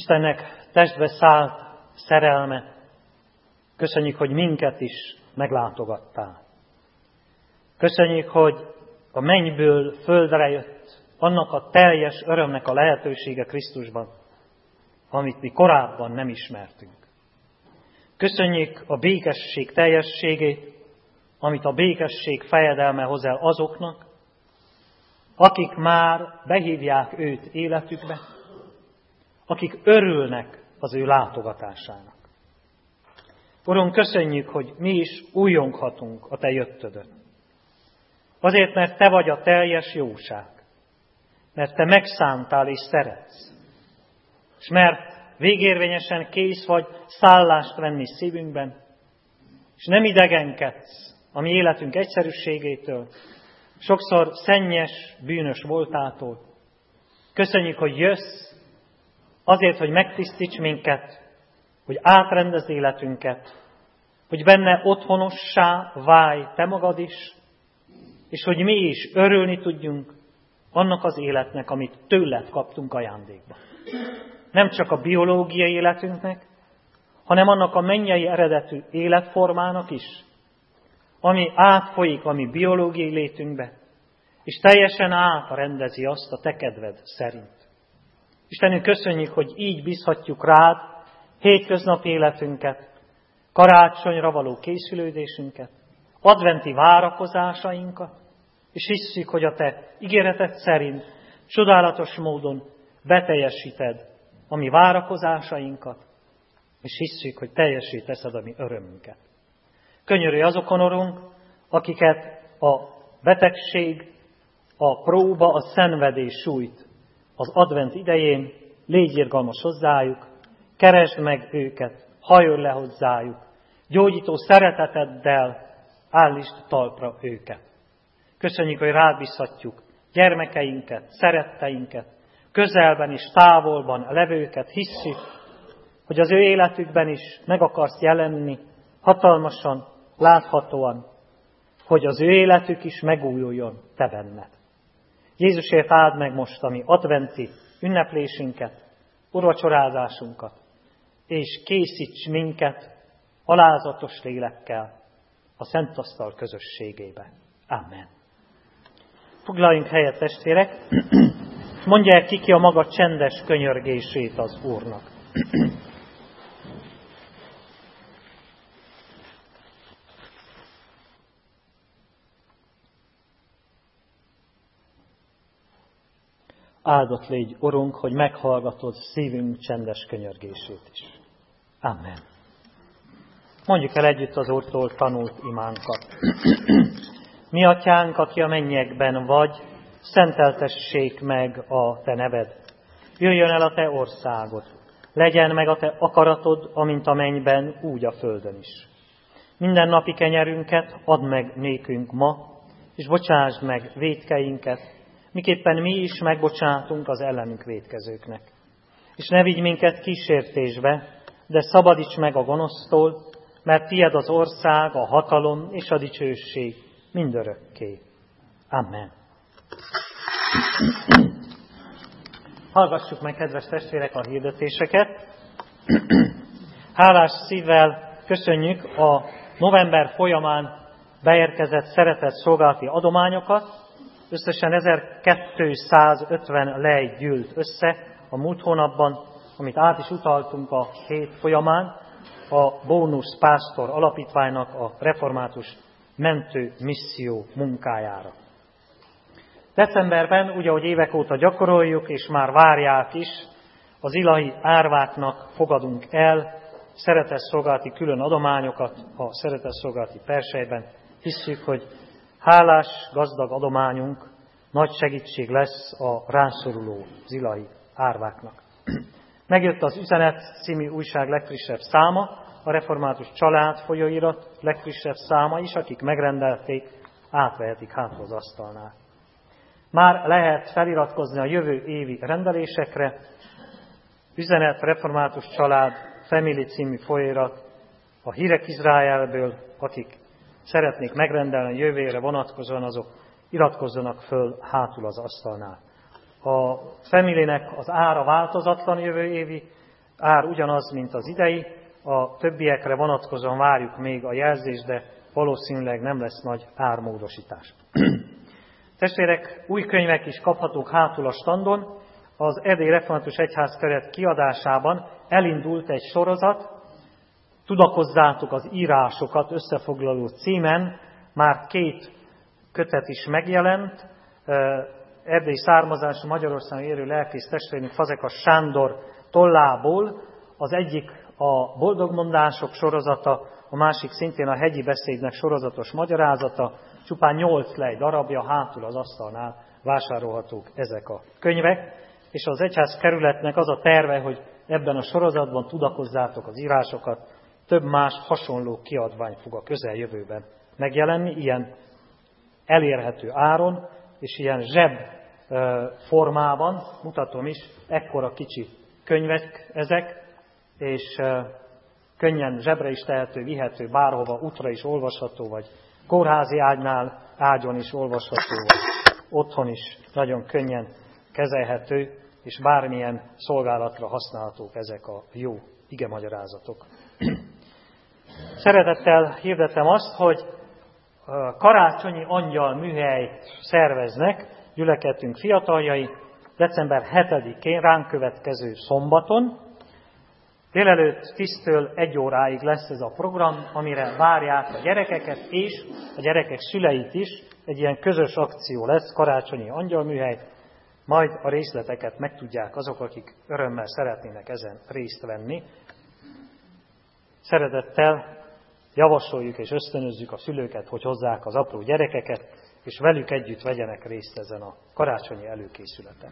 Istennek testbe szállt szerelme, köszönjük, hogy minket is meglátogattál. Köszönjük, hogy a mennyből földre jött annak a teljes örömnek a lehetősége Krisztusban, amit mi korábban nem ismertünk. Köszönjük a békesség teljességét, amit a békesség fejedelme hoz el azoknak, akik már behívják őt életükbe, akik örülnek az ő látogatásának. Urunk, köszönjük, hogy mi is újjonghatunk a te jöttödön. Azért, mert te vagy a teljes jóság, mert te megszántál és szeretsz, és mert végérvényesen kész vagy szállást venni szívünkben, és nem idegenkedsz a mi életünk egyszerűségétől, sokszor szennyes, bűnös voltától. Köszönjük, hogy jössz azért, hogy megtisztíts minket, hogy átrendezd életünket, hogy benne otthonossá válj te magad is, és hogy mi is örülni tudjunk annak az életnek, amit tőled kaptunk ajándékba. Nem csak a biológiai életünknek, hanem annak a mennyei eredetű életformának is, ami átfolyik a mi biológiai létünkbe, és teljesen átrendezi azt a te kedved szerint. Istenünk, köszönjük, hogy így bízhatjuk rád hétköznapi életünket, karácsonyra való készülődésünket, adventi várakozásainkat, és hisszük, hogy a te ígéreted szerint csodálatos módon beteljesíted a mi várakozásainkat, és hisszük, hogy teljesé teszed a mi örömünket. Könyörülj azokon, Urunk, akiket a betegség, a próba, a szenvedés sújt az advent idején, légy irgalmas hozzájuk, keresd meg őket, hajolj le hozzájuk, gyógyító szereteteddel állítsd talpra őket. Köszönjük, hogy rád bízhatjuk gyermekeinket, szeretteinket, közelben és távolban levőket, hisszük, hogy az ő életükben is meg akarsz jelenni, hatalmasan, láthatóan, hogy az ő életük is megújuljon te benned. Jézusért áld meg most a mi adventi ünneplésünket, urvacsorázásunkat, és készíts minket alázatos lélekkel a Szent Asztal közösségébe. Amen. Foglaljunk helyet, testvérek, mondják ki ki a maga csendes könyörgését az Úrnak. Áldott légy, Urunk, hogy meghallgatod szívünk csendes könyörgését is. Amen. Mondjuk el együtt az Úrtól tanult imánkat. Mi atyánk, aki a mennyekben vagy, szenteltessék meg a te neved. Jöjjön el a te országod. Legyen meg a te akaratod, amint a mennyben, úgy a földön is. Minden napi kenyerünket add meg nékünk ma, és bocsásd meg vétkeinket, miképpen mi is megbocsátunk az ellenünk vétkezőknek. És ne vigy minket kísértésbe, de szabadíts meg a gonosztól, mert tied az ország, a hatalom és a dicsőség mindörökké. Amen. Hallgassuk meg, kedves testvérek, a hirdetéseket. Hálás szívvel köszönjük a november folyamán beérkezett szeretett szolgálati adományokat. Összesen ezerkétszázötven lej gyűlt össze a múlt hónapban, amit át is utaltunk a hét folyamán, a Bónusz Pásztor Alapítványnak a református mentő misszió munkájára. Decemberben, ugye, ahogy évek óta gyakoroljuk, és már várják is, az ilahi árváknak fogadunk el szeretetszolgálati külön adományokat a szeretetszolgálati persejben. Hisszük, hogy hálás, gazdag adományunk nagy segítség lesz a rászoruló zilai árváknak. Megjött az Üzenet című újság legfrissebb száma, a Református Család folyóirat legfrissebb száma is, akik megrendelték, átvehetik hátra az asztalnál. Már lehet feliratkozni a jövő évi rendelésekre. Üzenet, Református Család, Family című folyóirat, a Hírek Izraelből, akik szeretnék megrendelni a jövőre vonatkozóan, azok iratkozzanak föl hátul az asztalnál. A Familynek az ára változatlan jövő évi ár ugyanaz, mint az idei, a többiekre vonatkozóan várjuk még a jelzést, de valószínűleg nem lesz nagy ármódosítás. Testvérek, új könyvek is kaphatók hátul a standon. Az Erdélyi Református Egyházkeret kiadásában elindult egy sorozat, Tudakozzátok az írásokat összefoglaló címen, már két kötet is megjelent. Erdélyi származású Magyarországon élő lelkész testvérünk Fazekas Sándor tollából, az egyik a Boldogmondások sorozata, a másik szintén a Hegyi beszédnek sorozatos magyarázata, csupán nyolc lej darabja, hátul az asztalnál vásárolhatók ezek a könyvek, és az egyházkerületnek az a terve, hogy ebben a sorozatban tudakozzátok az írásokat, több más hasonló kiadvány fog a közeljövőben megjelenni, ilyen elérhető áron, és ilyen zseb formában, mutatom is, ekkora kicsi könyvek ezek, és könnyen zsebre is tehető, vihető, bárhova, útra is olvasható, vagy kórházi ágynál, ágyon is olvasható, vagy otthon is nagyon könnyen kezelhető, és bármilyen szolgálatra használhatók ezek a jó igemagyarázatok. Szeretettel hirdetem azt, hogy karácsonyi angyal műhelyt szerveznek gyülekezetünk fiataljai december hetedikén, ránk következő szombaton. Délelőtt tíztől egy óráig lesz ez a program, amire várják a gyerekeket és a gyerekek szüleit is. Egy ilyen közös akció lesz, karácsonyi angyalműhely, majd a részleteket megtudják azok, akik örömmel szeretnének ezen részt venni. Szeretettel javasoljuk és ösztönözzük a szülőket, hogy hozzák az apró gyerekeket, és velük együtt vegyenek részt ezen a karácsonyi előkészületen.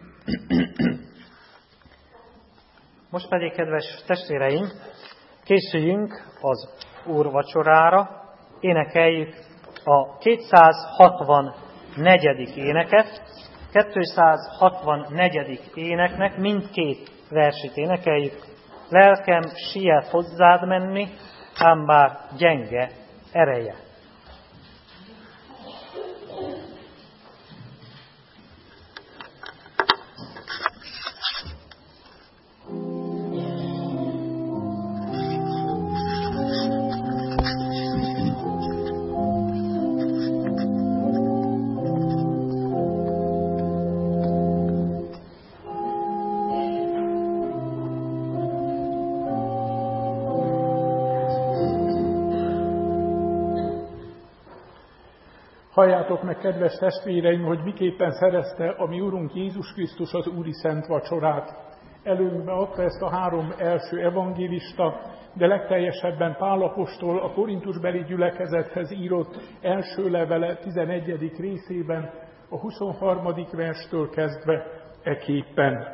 Most pedig, kedves testvéreim, készüljünk az Úr vacsorára, énekeljük a kétszázhatvannegyedik éneket, kétszázhatvannegyedik éneknek mindkét versét énekeljük. Lelkem siet hozzád menni, ám bár gyenge ereje. Halljátok meg, kedves testvéreim, hogy miképpen szerezte a mi Urunk Jézus Krisztus az Úri Szent Vacsorát. Előnkbe adta ezt a három első evangélista, de legteljesebben Pál apostol a korintusbeli gyülekezethez írott első levele tizenegyedik részében, a huszonharmadik verstől kezdve eképpen.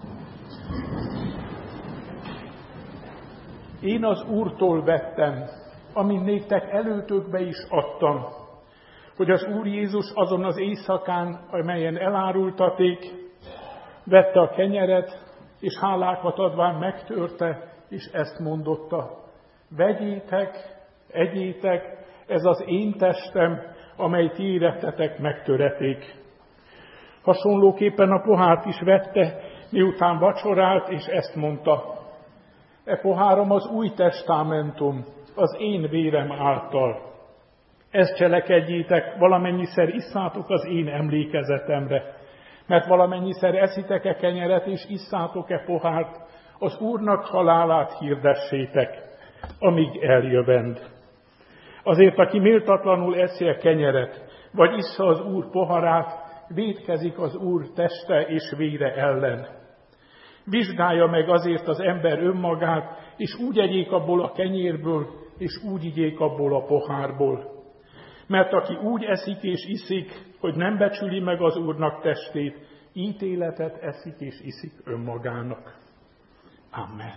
Én az Úrtól vettem, amin néktek előtökbe is adtam, hogy az Úr Jézus azon az éjszakán, amelyen elárultaték, vette a kenyeret, és hálákat adván megtörte, és ezt mondotta: vegyétek, egyétek, ez az én testem, amely ti érettetek megtöreték. Hasonlóképpen a pohárt is vette, miután vacsorált, és ezt mondta: e poháram az új testamentum, az én vérem által. Ezt cselekedjétek, valamennyiszer isszátok az én emlékezetemre, mert valamennyiszer eszitek-e kenyeret és isszátok-e pohárt, az Úrnak halálát hirdessétek, amíg eljövend. Azért, aki méltatlanul eszi a kenyeret, vagy issza az Úr poharát, vétkezik az Úr teste és vére ellen. Vizsgálja meg azért az ember önmagát, és úgy egyék abból a kenyérből, és úgy igyék abból a pohárból. Mert aki úgy eszik és iszik, hogy nem becsüli meg az Úrnak testét, ítéletet eszik és iszik önmagának. Amen.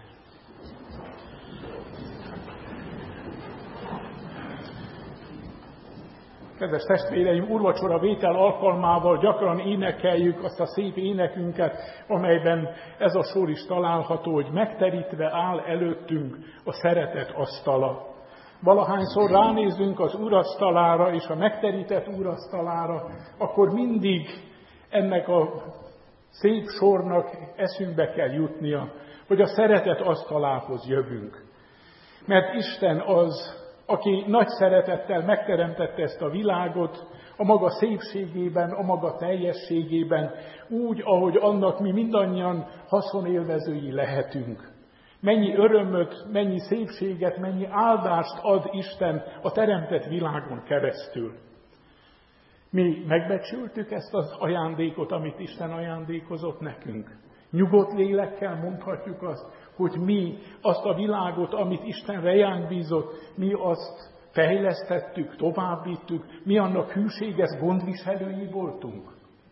Kedves testvéreim, úrvacsora vétel alkalmával gyakran énekeljük azt a szép énekünket, amelyben ez a sor is található, hogy megterítve áll előttünk a szeretet asztala. Valahányszor ránézünk az úrasztalára és a megterített úrasztalára, akkor mindig ennek a szép sornak eszünkbe kell jutnia, hogy a szeretet asztalához jövünk. Mert Isten az, aki nagy szeretettel megteremtette ezt a világot, a maga szépségében, a maga teljességében, úgy, ahogy annak mi mindannyian haszonélvezői lehetünk. Mennyi örömöt, mennyi szépséget, mennyi áldást ad Isten a teremtett világon keresztül. Mi megbecsültük ezt az ajándékot, amit Isten ajándékozott nekünk. Nyugodt lélekkel mondhatjuk azt, hogy mi azt a világot, amit Isten rejánk bízott, mi azt fejlesztettük, továbbvittük, mi annak hűséges gondviselői voltunk.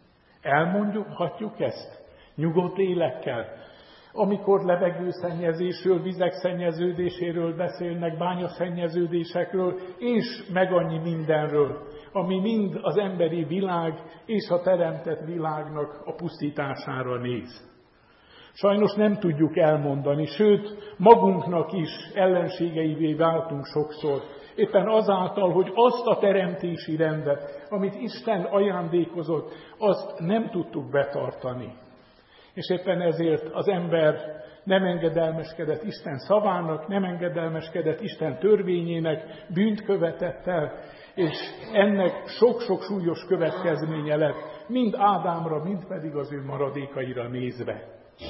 Elmondhatjuk ezt nyugodt lélekkel, amikor levegőszennyezésről, vizek szennyeződéséről beszélnek, bányaszennyeződésekről, és meg annyi mindenről, ami mind az emberi világ és a teremtett világnak a pusztítására néz. Sajnos nem tudjuk elmondani, sőt, magunknak is ellenségeivé váltunk sokszor, éppen azáltal, hogy azt a teremtési rendet, amit Isten ajándékozott, azt nem tudtuk betartani. És éppen ezért az ember nem engedelmeskedett Isten szavának, nem engedelmeskedett Isten törvényének, bűnt követett el, és ennek sok-sok súlyos következménye lett, mind Ádámra, mind pedig az ő maradékaira nézve.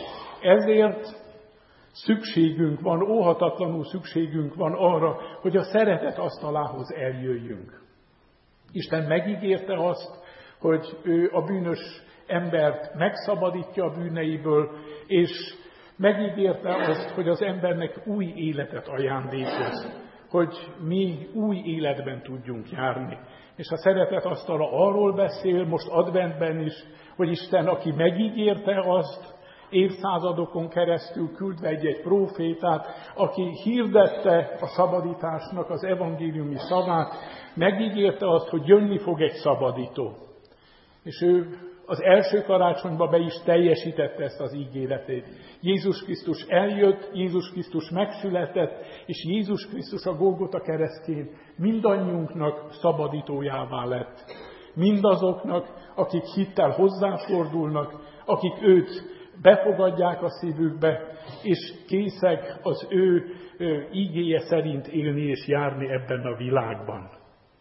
Ezért szükségünk van, óhatatlanul szükségünk van arra, hogy a szeretet asztalához eljöjjünk. Isten megígérte azt, hogy ő a bűnös embert megszabadítja a bűneiből, és megígérte azt, hogy az embernek új életet ajándékoz, hogy mi új életben tudjunk járni. És a szeretet asztala arról beszél, most adventben is, hogy Isten, aki megígérte azt, évszázadokon keresztül küldve egy-egy prófétát, aki hirdette a szabadításnak az evangéliumi szavát, megígérte azt, hogy jönni fog egy szabadító. És ő az első karácsonyban be is teljesítette ezt az ígéretét. Jézus Krisztus eljött, Jézus Krisztus megszületett, és Jézus Krisztus a Golgota keresztjén mindannyiunknak szabadítójává lett. Mindazoknak, akik hittel hozzáfordulnak, akik őt befogadják a szívükbe, és készek az ő ígéje szerint élni és járni ebben a világban.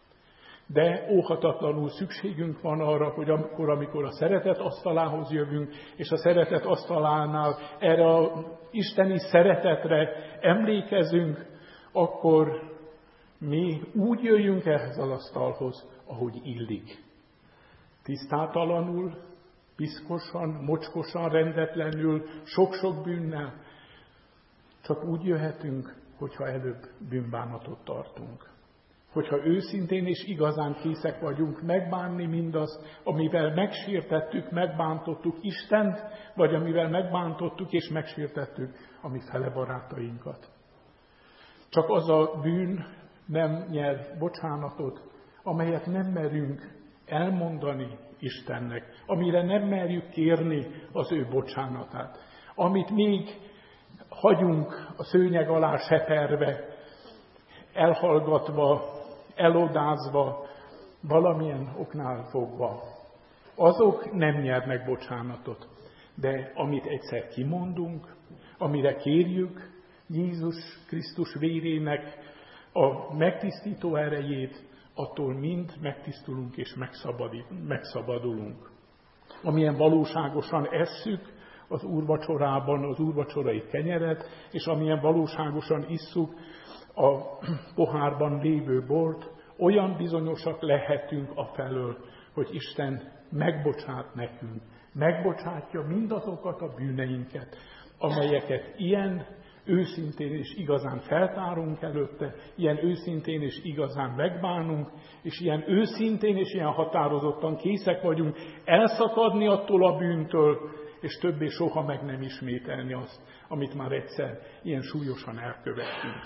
De óhatatlanul szükségünk van arra, hogy amikor, amikor a szeretet asztalához jövünk, és a szeretet asztalánál erre az isteni szeretetre emlékezünk, akkor mi úgy jöjjünk ehhez az asztalhoz, ahogy illik. Tisztátalanul, piszkosan, mocskosan, rendetlenül, sok-sok bűnnel. Csak úgy jöhetünk, hogyha előbb bűnbánatot tartunk. Hogyha őszintén és igazán készek vagyunk megbánni mindazt, amivel megsértettük, megbántottuk Istent, vagy amivel megbántottuk és megsértettük a mi fele barátainkat. Csak az a bűn nem nyer bocsánatot, amelyet nem merünk elmondani Istennek, amire nem merjük kérni az ő bocsánatát, amit még hagyunk a szőnyeg alá seperve, elhallgatva, elodázva, valamilyen oknál fogva. Azok nem nyernek bocsánatot, de amit egyszer kimondunk, amire kérjük Jézus Krisztus vérének a megtisztító erejét, attól mind megtisztulunk és megszabadulunk. Amilyen valóságosan esszük az úrvacsorában az úrvacsorai kenyeret, és amilyen valóságosan isszuk a pohárban lévő bort, olyan bizonyosak lehetünk afelől, hogy Isten megbocsát nekünk, megbocsátja mindazokat a bűneinket, amelyeket ilyen őszintén és igazán feltárunk előtte, ilyen őszintén és igazán megbánunk, és ilyen őszintén és ilyen határozottan készek vagyunk elszakadni attól a bűntől, és többé soha meg nem ismételni azt, amit már egyszer ilyen súlyosan elkövettünk.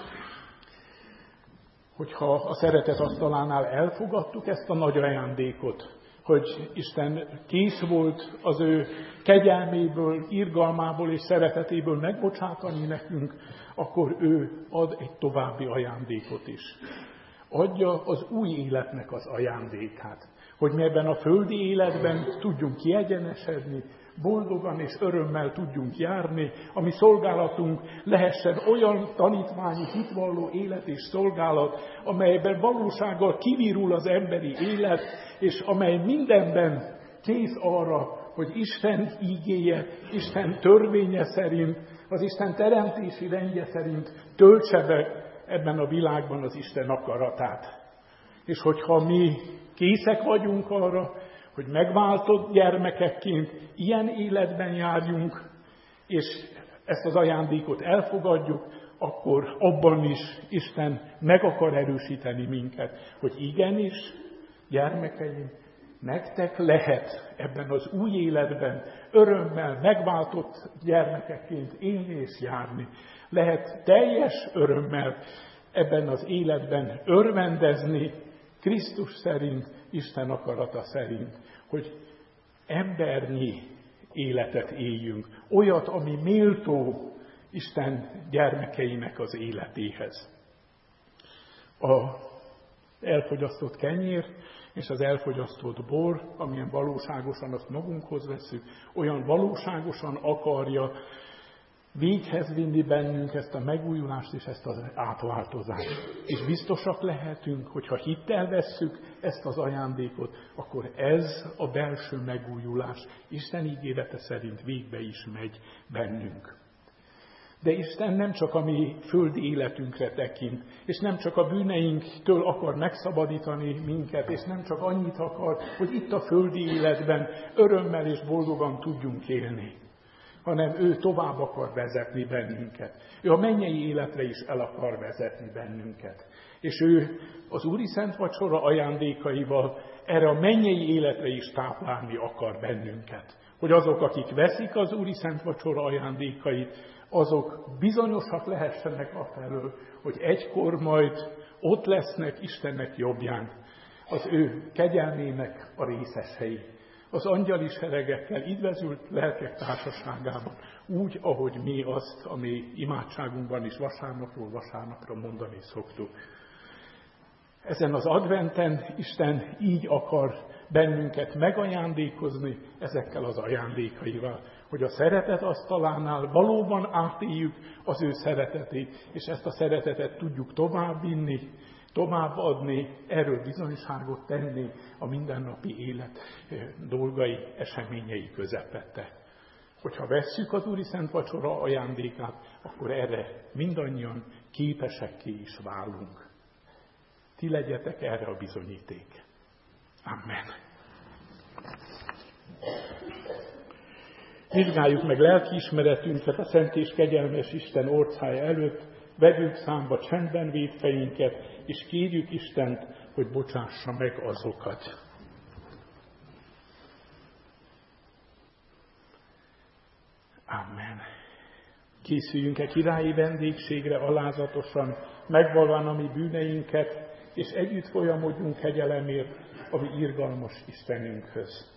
Hogyha a szeretet asztalánál elfogadtuk ezt a nagy ajándékot, hogy Isten kész volt az ő kegyelméből, irgalmából és szeretetéből megbocsátani nekünk, akkor ő ad egy további ajándékot is. Adja az új életnek az ajándékát, hogy mi ebben a földi életben tudjunk kiegyenesedni, boldogan és örömmel tudjunk járni, a mi szolgálatunk lehessen olyan tanítványi, hitvalló élet és szolgálat, amelyben valósággal kivirul az emberi élet, és amely mindenben kész arra, hogy Isten ígéje, Isten törvénye szerint, az Isten teremtési rendje szerint töltse be ebben a világban az Isten akaratát. És hogyha mi készek vagyunk arra, hogy megváltott gyermekekként ilyen életben járjunk, és ezt az ajándékot elfogadjuk, akkor abban is Isten meg akar erősíteni minket, hogy igenis, gyermekeim, nektek lehet ebben az új életben örömmel, megváltott gyermekekként élni és járni. Lehet teljes örömmel ebben az életben örvendezni, Krisztus szerint, Isten akarata szerint, hogy embernyi életet éljünk, olyat, ami méltó Isten gyermekeinek az életéhez. A elfogyasztott kenyér és az elfogyasztott bor, amilyen valóságosan azt magunkhoz veszük, olyan valóságosan akarja véghez vinni bennünk ezt a megújulást és ezt az átváltozást. És biztosak lehetünk, hogy ha hittel vesszük ezt az ajándékot, akkor ez a belső megújulás Isten ígérete szerint végbe is megy bennünk. De Isten nem csak a mi földi életünkre tekint, és nem csak a bűneinktől akar megszabadítani minket, és nem csak annyit akar, hogy itt a földi életben örömmel és boldogan tudjunk élni, hanem ő tovább akar vezetni bennünket. Ő a mennyei életre is el akar vezetni bennünket. És ő az Úri Szent Vacsora ajándékaival erre a mennyei életre is táplálni akar bennünket. Hogy azok, akik veszik az Úri Szent Vacsora ajándékait, azok bizonyosak lehessenek afelől, hogy egykor majd ott lesznek Istennek jobbján, az ő kegyelmének a részesei, az angyali seregekkel üdvözült lelkek társaságában, úgy, ahogy mi azt a mi imádságunkban is vasárnapról vasárnapra mondani szoktuk. Ezen az adventen Isten így akar bennünket megajándékozni ezekkel az ajándékaival, hogy a szeretet asztalánál valóban átéljük az ő szeretetét, és ezt a szeretetet tudjuk továbbvinni, továbbadni, erről bizonyságot tenni a mindennapi élet dolgai, eseményei közepette. Hogyha vesszük az Úri Szent Vacsora ajándékát, akkor erre mindannyian képesekké is válunk. Ti legyetek erre a bizonyíték. Amen. Vizsgáljuk meg lelkiismeretünket a szent és kegyelmes Isten orcája előtt, vegyük számba csendben vétkeinket, és kérjük Istent, hogy bocsássa meg azokat. Amen. Készüljünk-e királyi vendégségre alázatosan, megvalván a mi bűneinket, és együtt folyamodjunk kegyelemért a mi irgalmas Istenünkhöz.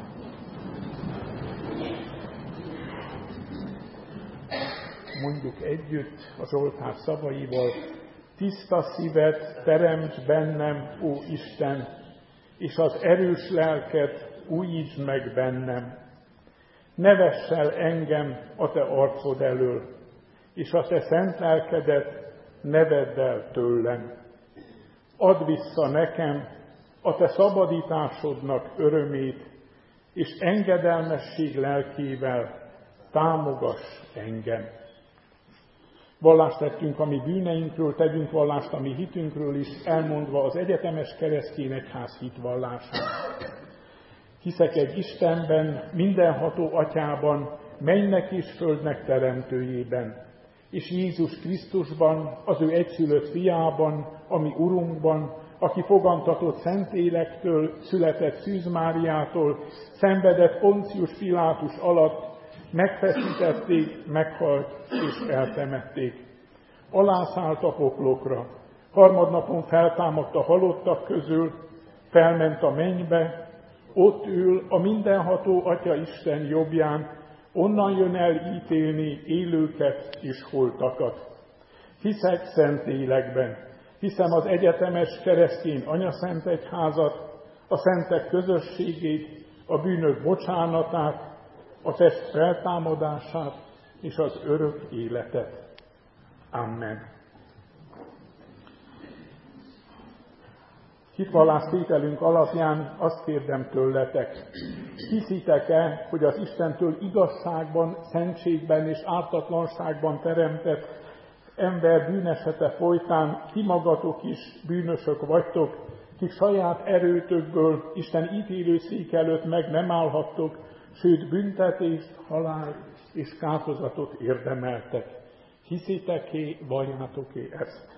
Mondjuk együtt a Zsoltár szavaival: tiszta szívet teremts bennem, ó Isten, és az erős lelket újítsd meg bennem. Ne vess el engem a te arcod elől, és a te szent lelkedet ne vedd el tőlem. Add vissza nekem a te szabadításodnak örömét, és engedelmesség lelkével támogass engem. Vallást tettünk a mi bűneinkről, tegyünk vallást a mi hitünkről is, elmondva az egyetemes keresztény egyház hitvallását. Hiszek egy Istenben, mindenható Atyában, mennynek és földnek teremtőjében, és Jézus Krisztusban, az ő egyszülött fiában, a mi Urunkban, aki fogantatott Szentlélektől, született Szűz Máriától, szenvedett Poncius Pilátus alatt, megfeszítették, meghalt és eltemették. Alászállt a poklokra, harmadnapon feltámadt a halottak közül, felment a mennybe, ott ül a mindenható Atya Isten jobbján, onnan jön el ítélni élőket és holtakat. Hiszek Szentlélekben, hiszem az egyetemes keresztény anyaszent egyházat, a szentek közösségét, a bűnök bocsánatát, a test feltámadását és az örök életet. Amen. Hitvallástételünk alapján azt kérdem tőletek, hiszitek-e, hogy az Istentől igazságban, szentségben és ártatlanságban teremtett ember bűnesete folytán ti magatok is bűnösök vagytok, ti saját erőtökből Isten ítélőszék előtt meg nem állhattok, sőt büntetést, halált és kárhozatot érdemeltek. Hiszitek-e, valljátok-e ezt?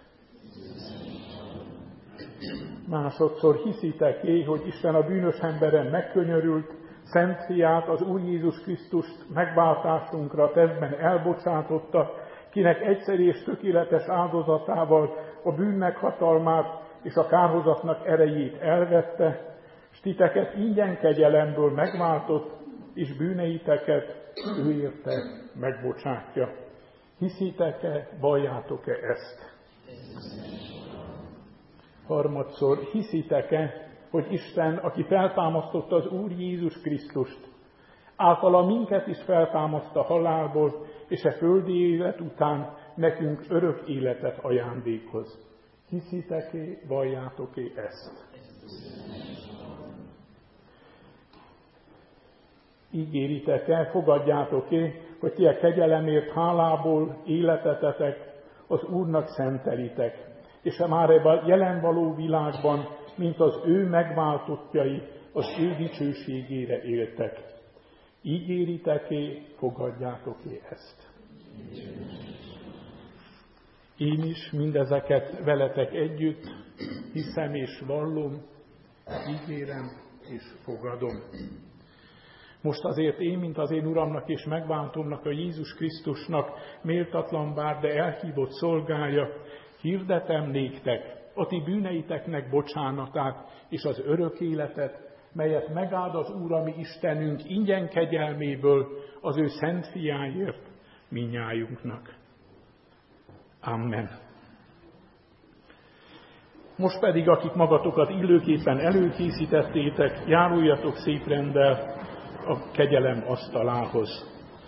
Másodszor hiszitek-e, hogy Isten a bűnös emberen megkönyörült, Szent Fiát, az Úr Jézus Krisztust megváltásunkra testben elbocsátotta, kinek egyszer és tökéletes áldozatával a bűnnek hatalmát és a kárhozatnak erejét elvette, s titeket ingyen kegyelemből megváltott, és bűneiteket ő érte megbocsátja. Hiszitek-e, valljátok-e ezt? Harmadszor, hiszitek-e, hogy Isten, aki feltámasztotta az Úr Jézus Krisztust, általa minket is feltámaszt a halálból, és a földi élet után nekünk örök életet ajándékoz. Hiszitek-e, valljátok-e ezt? Ígéritek-e, fogadjátok-e, hogy ti a kegyelemért hálából életetetek az Úrnak szentelitek, és már ebben a jelen való világban, mint az ő megváltottjai, az ő dicsőségére éltek. Ígéritek-e, fogadjátok-e ezt? Én is mindezeket veletek együtt hiszem és vallom, ígérem és fogadom. Most azért én, mint az én Uramnak és megváltómnak, a Jézus Krisztusnak méltatlan bár, de elhívott szolgája, hirdetem néktek a ti bűneiteknek bocsánatát és az örök életet, melyet megáld az Úr, a mi Istenünk ingyen kegyelméből az ő szent fiáért minnyájunknak. Amen. Most pedig, akik magatokat illőképpen előkészítettétek, járuljatok szép renddel a kegyelem asztalához.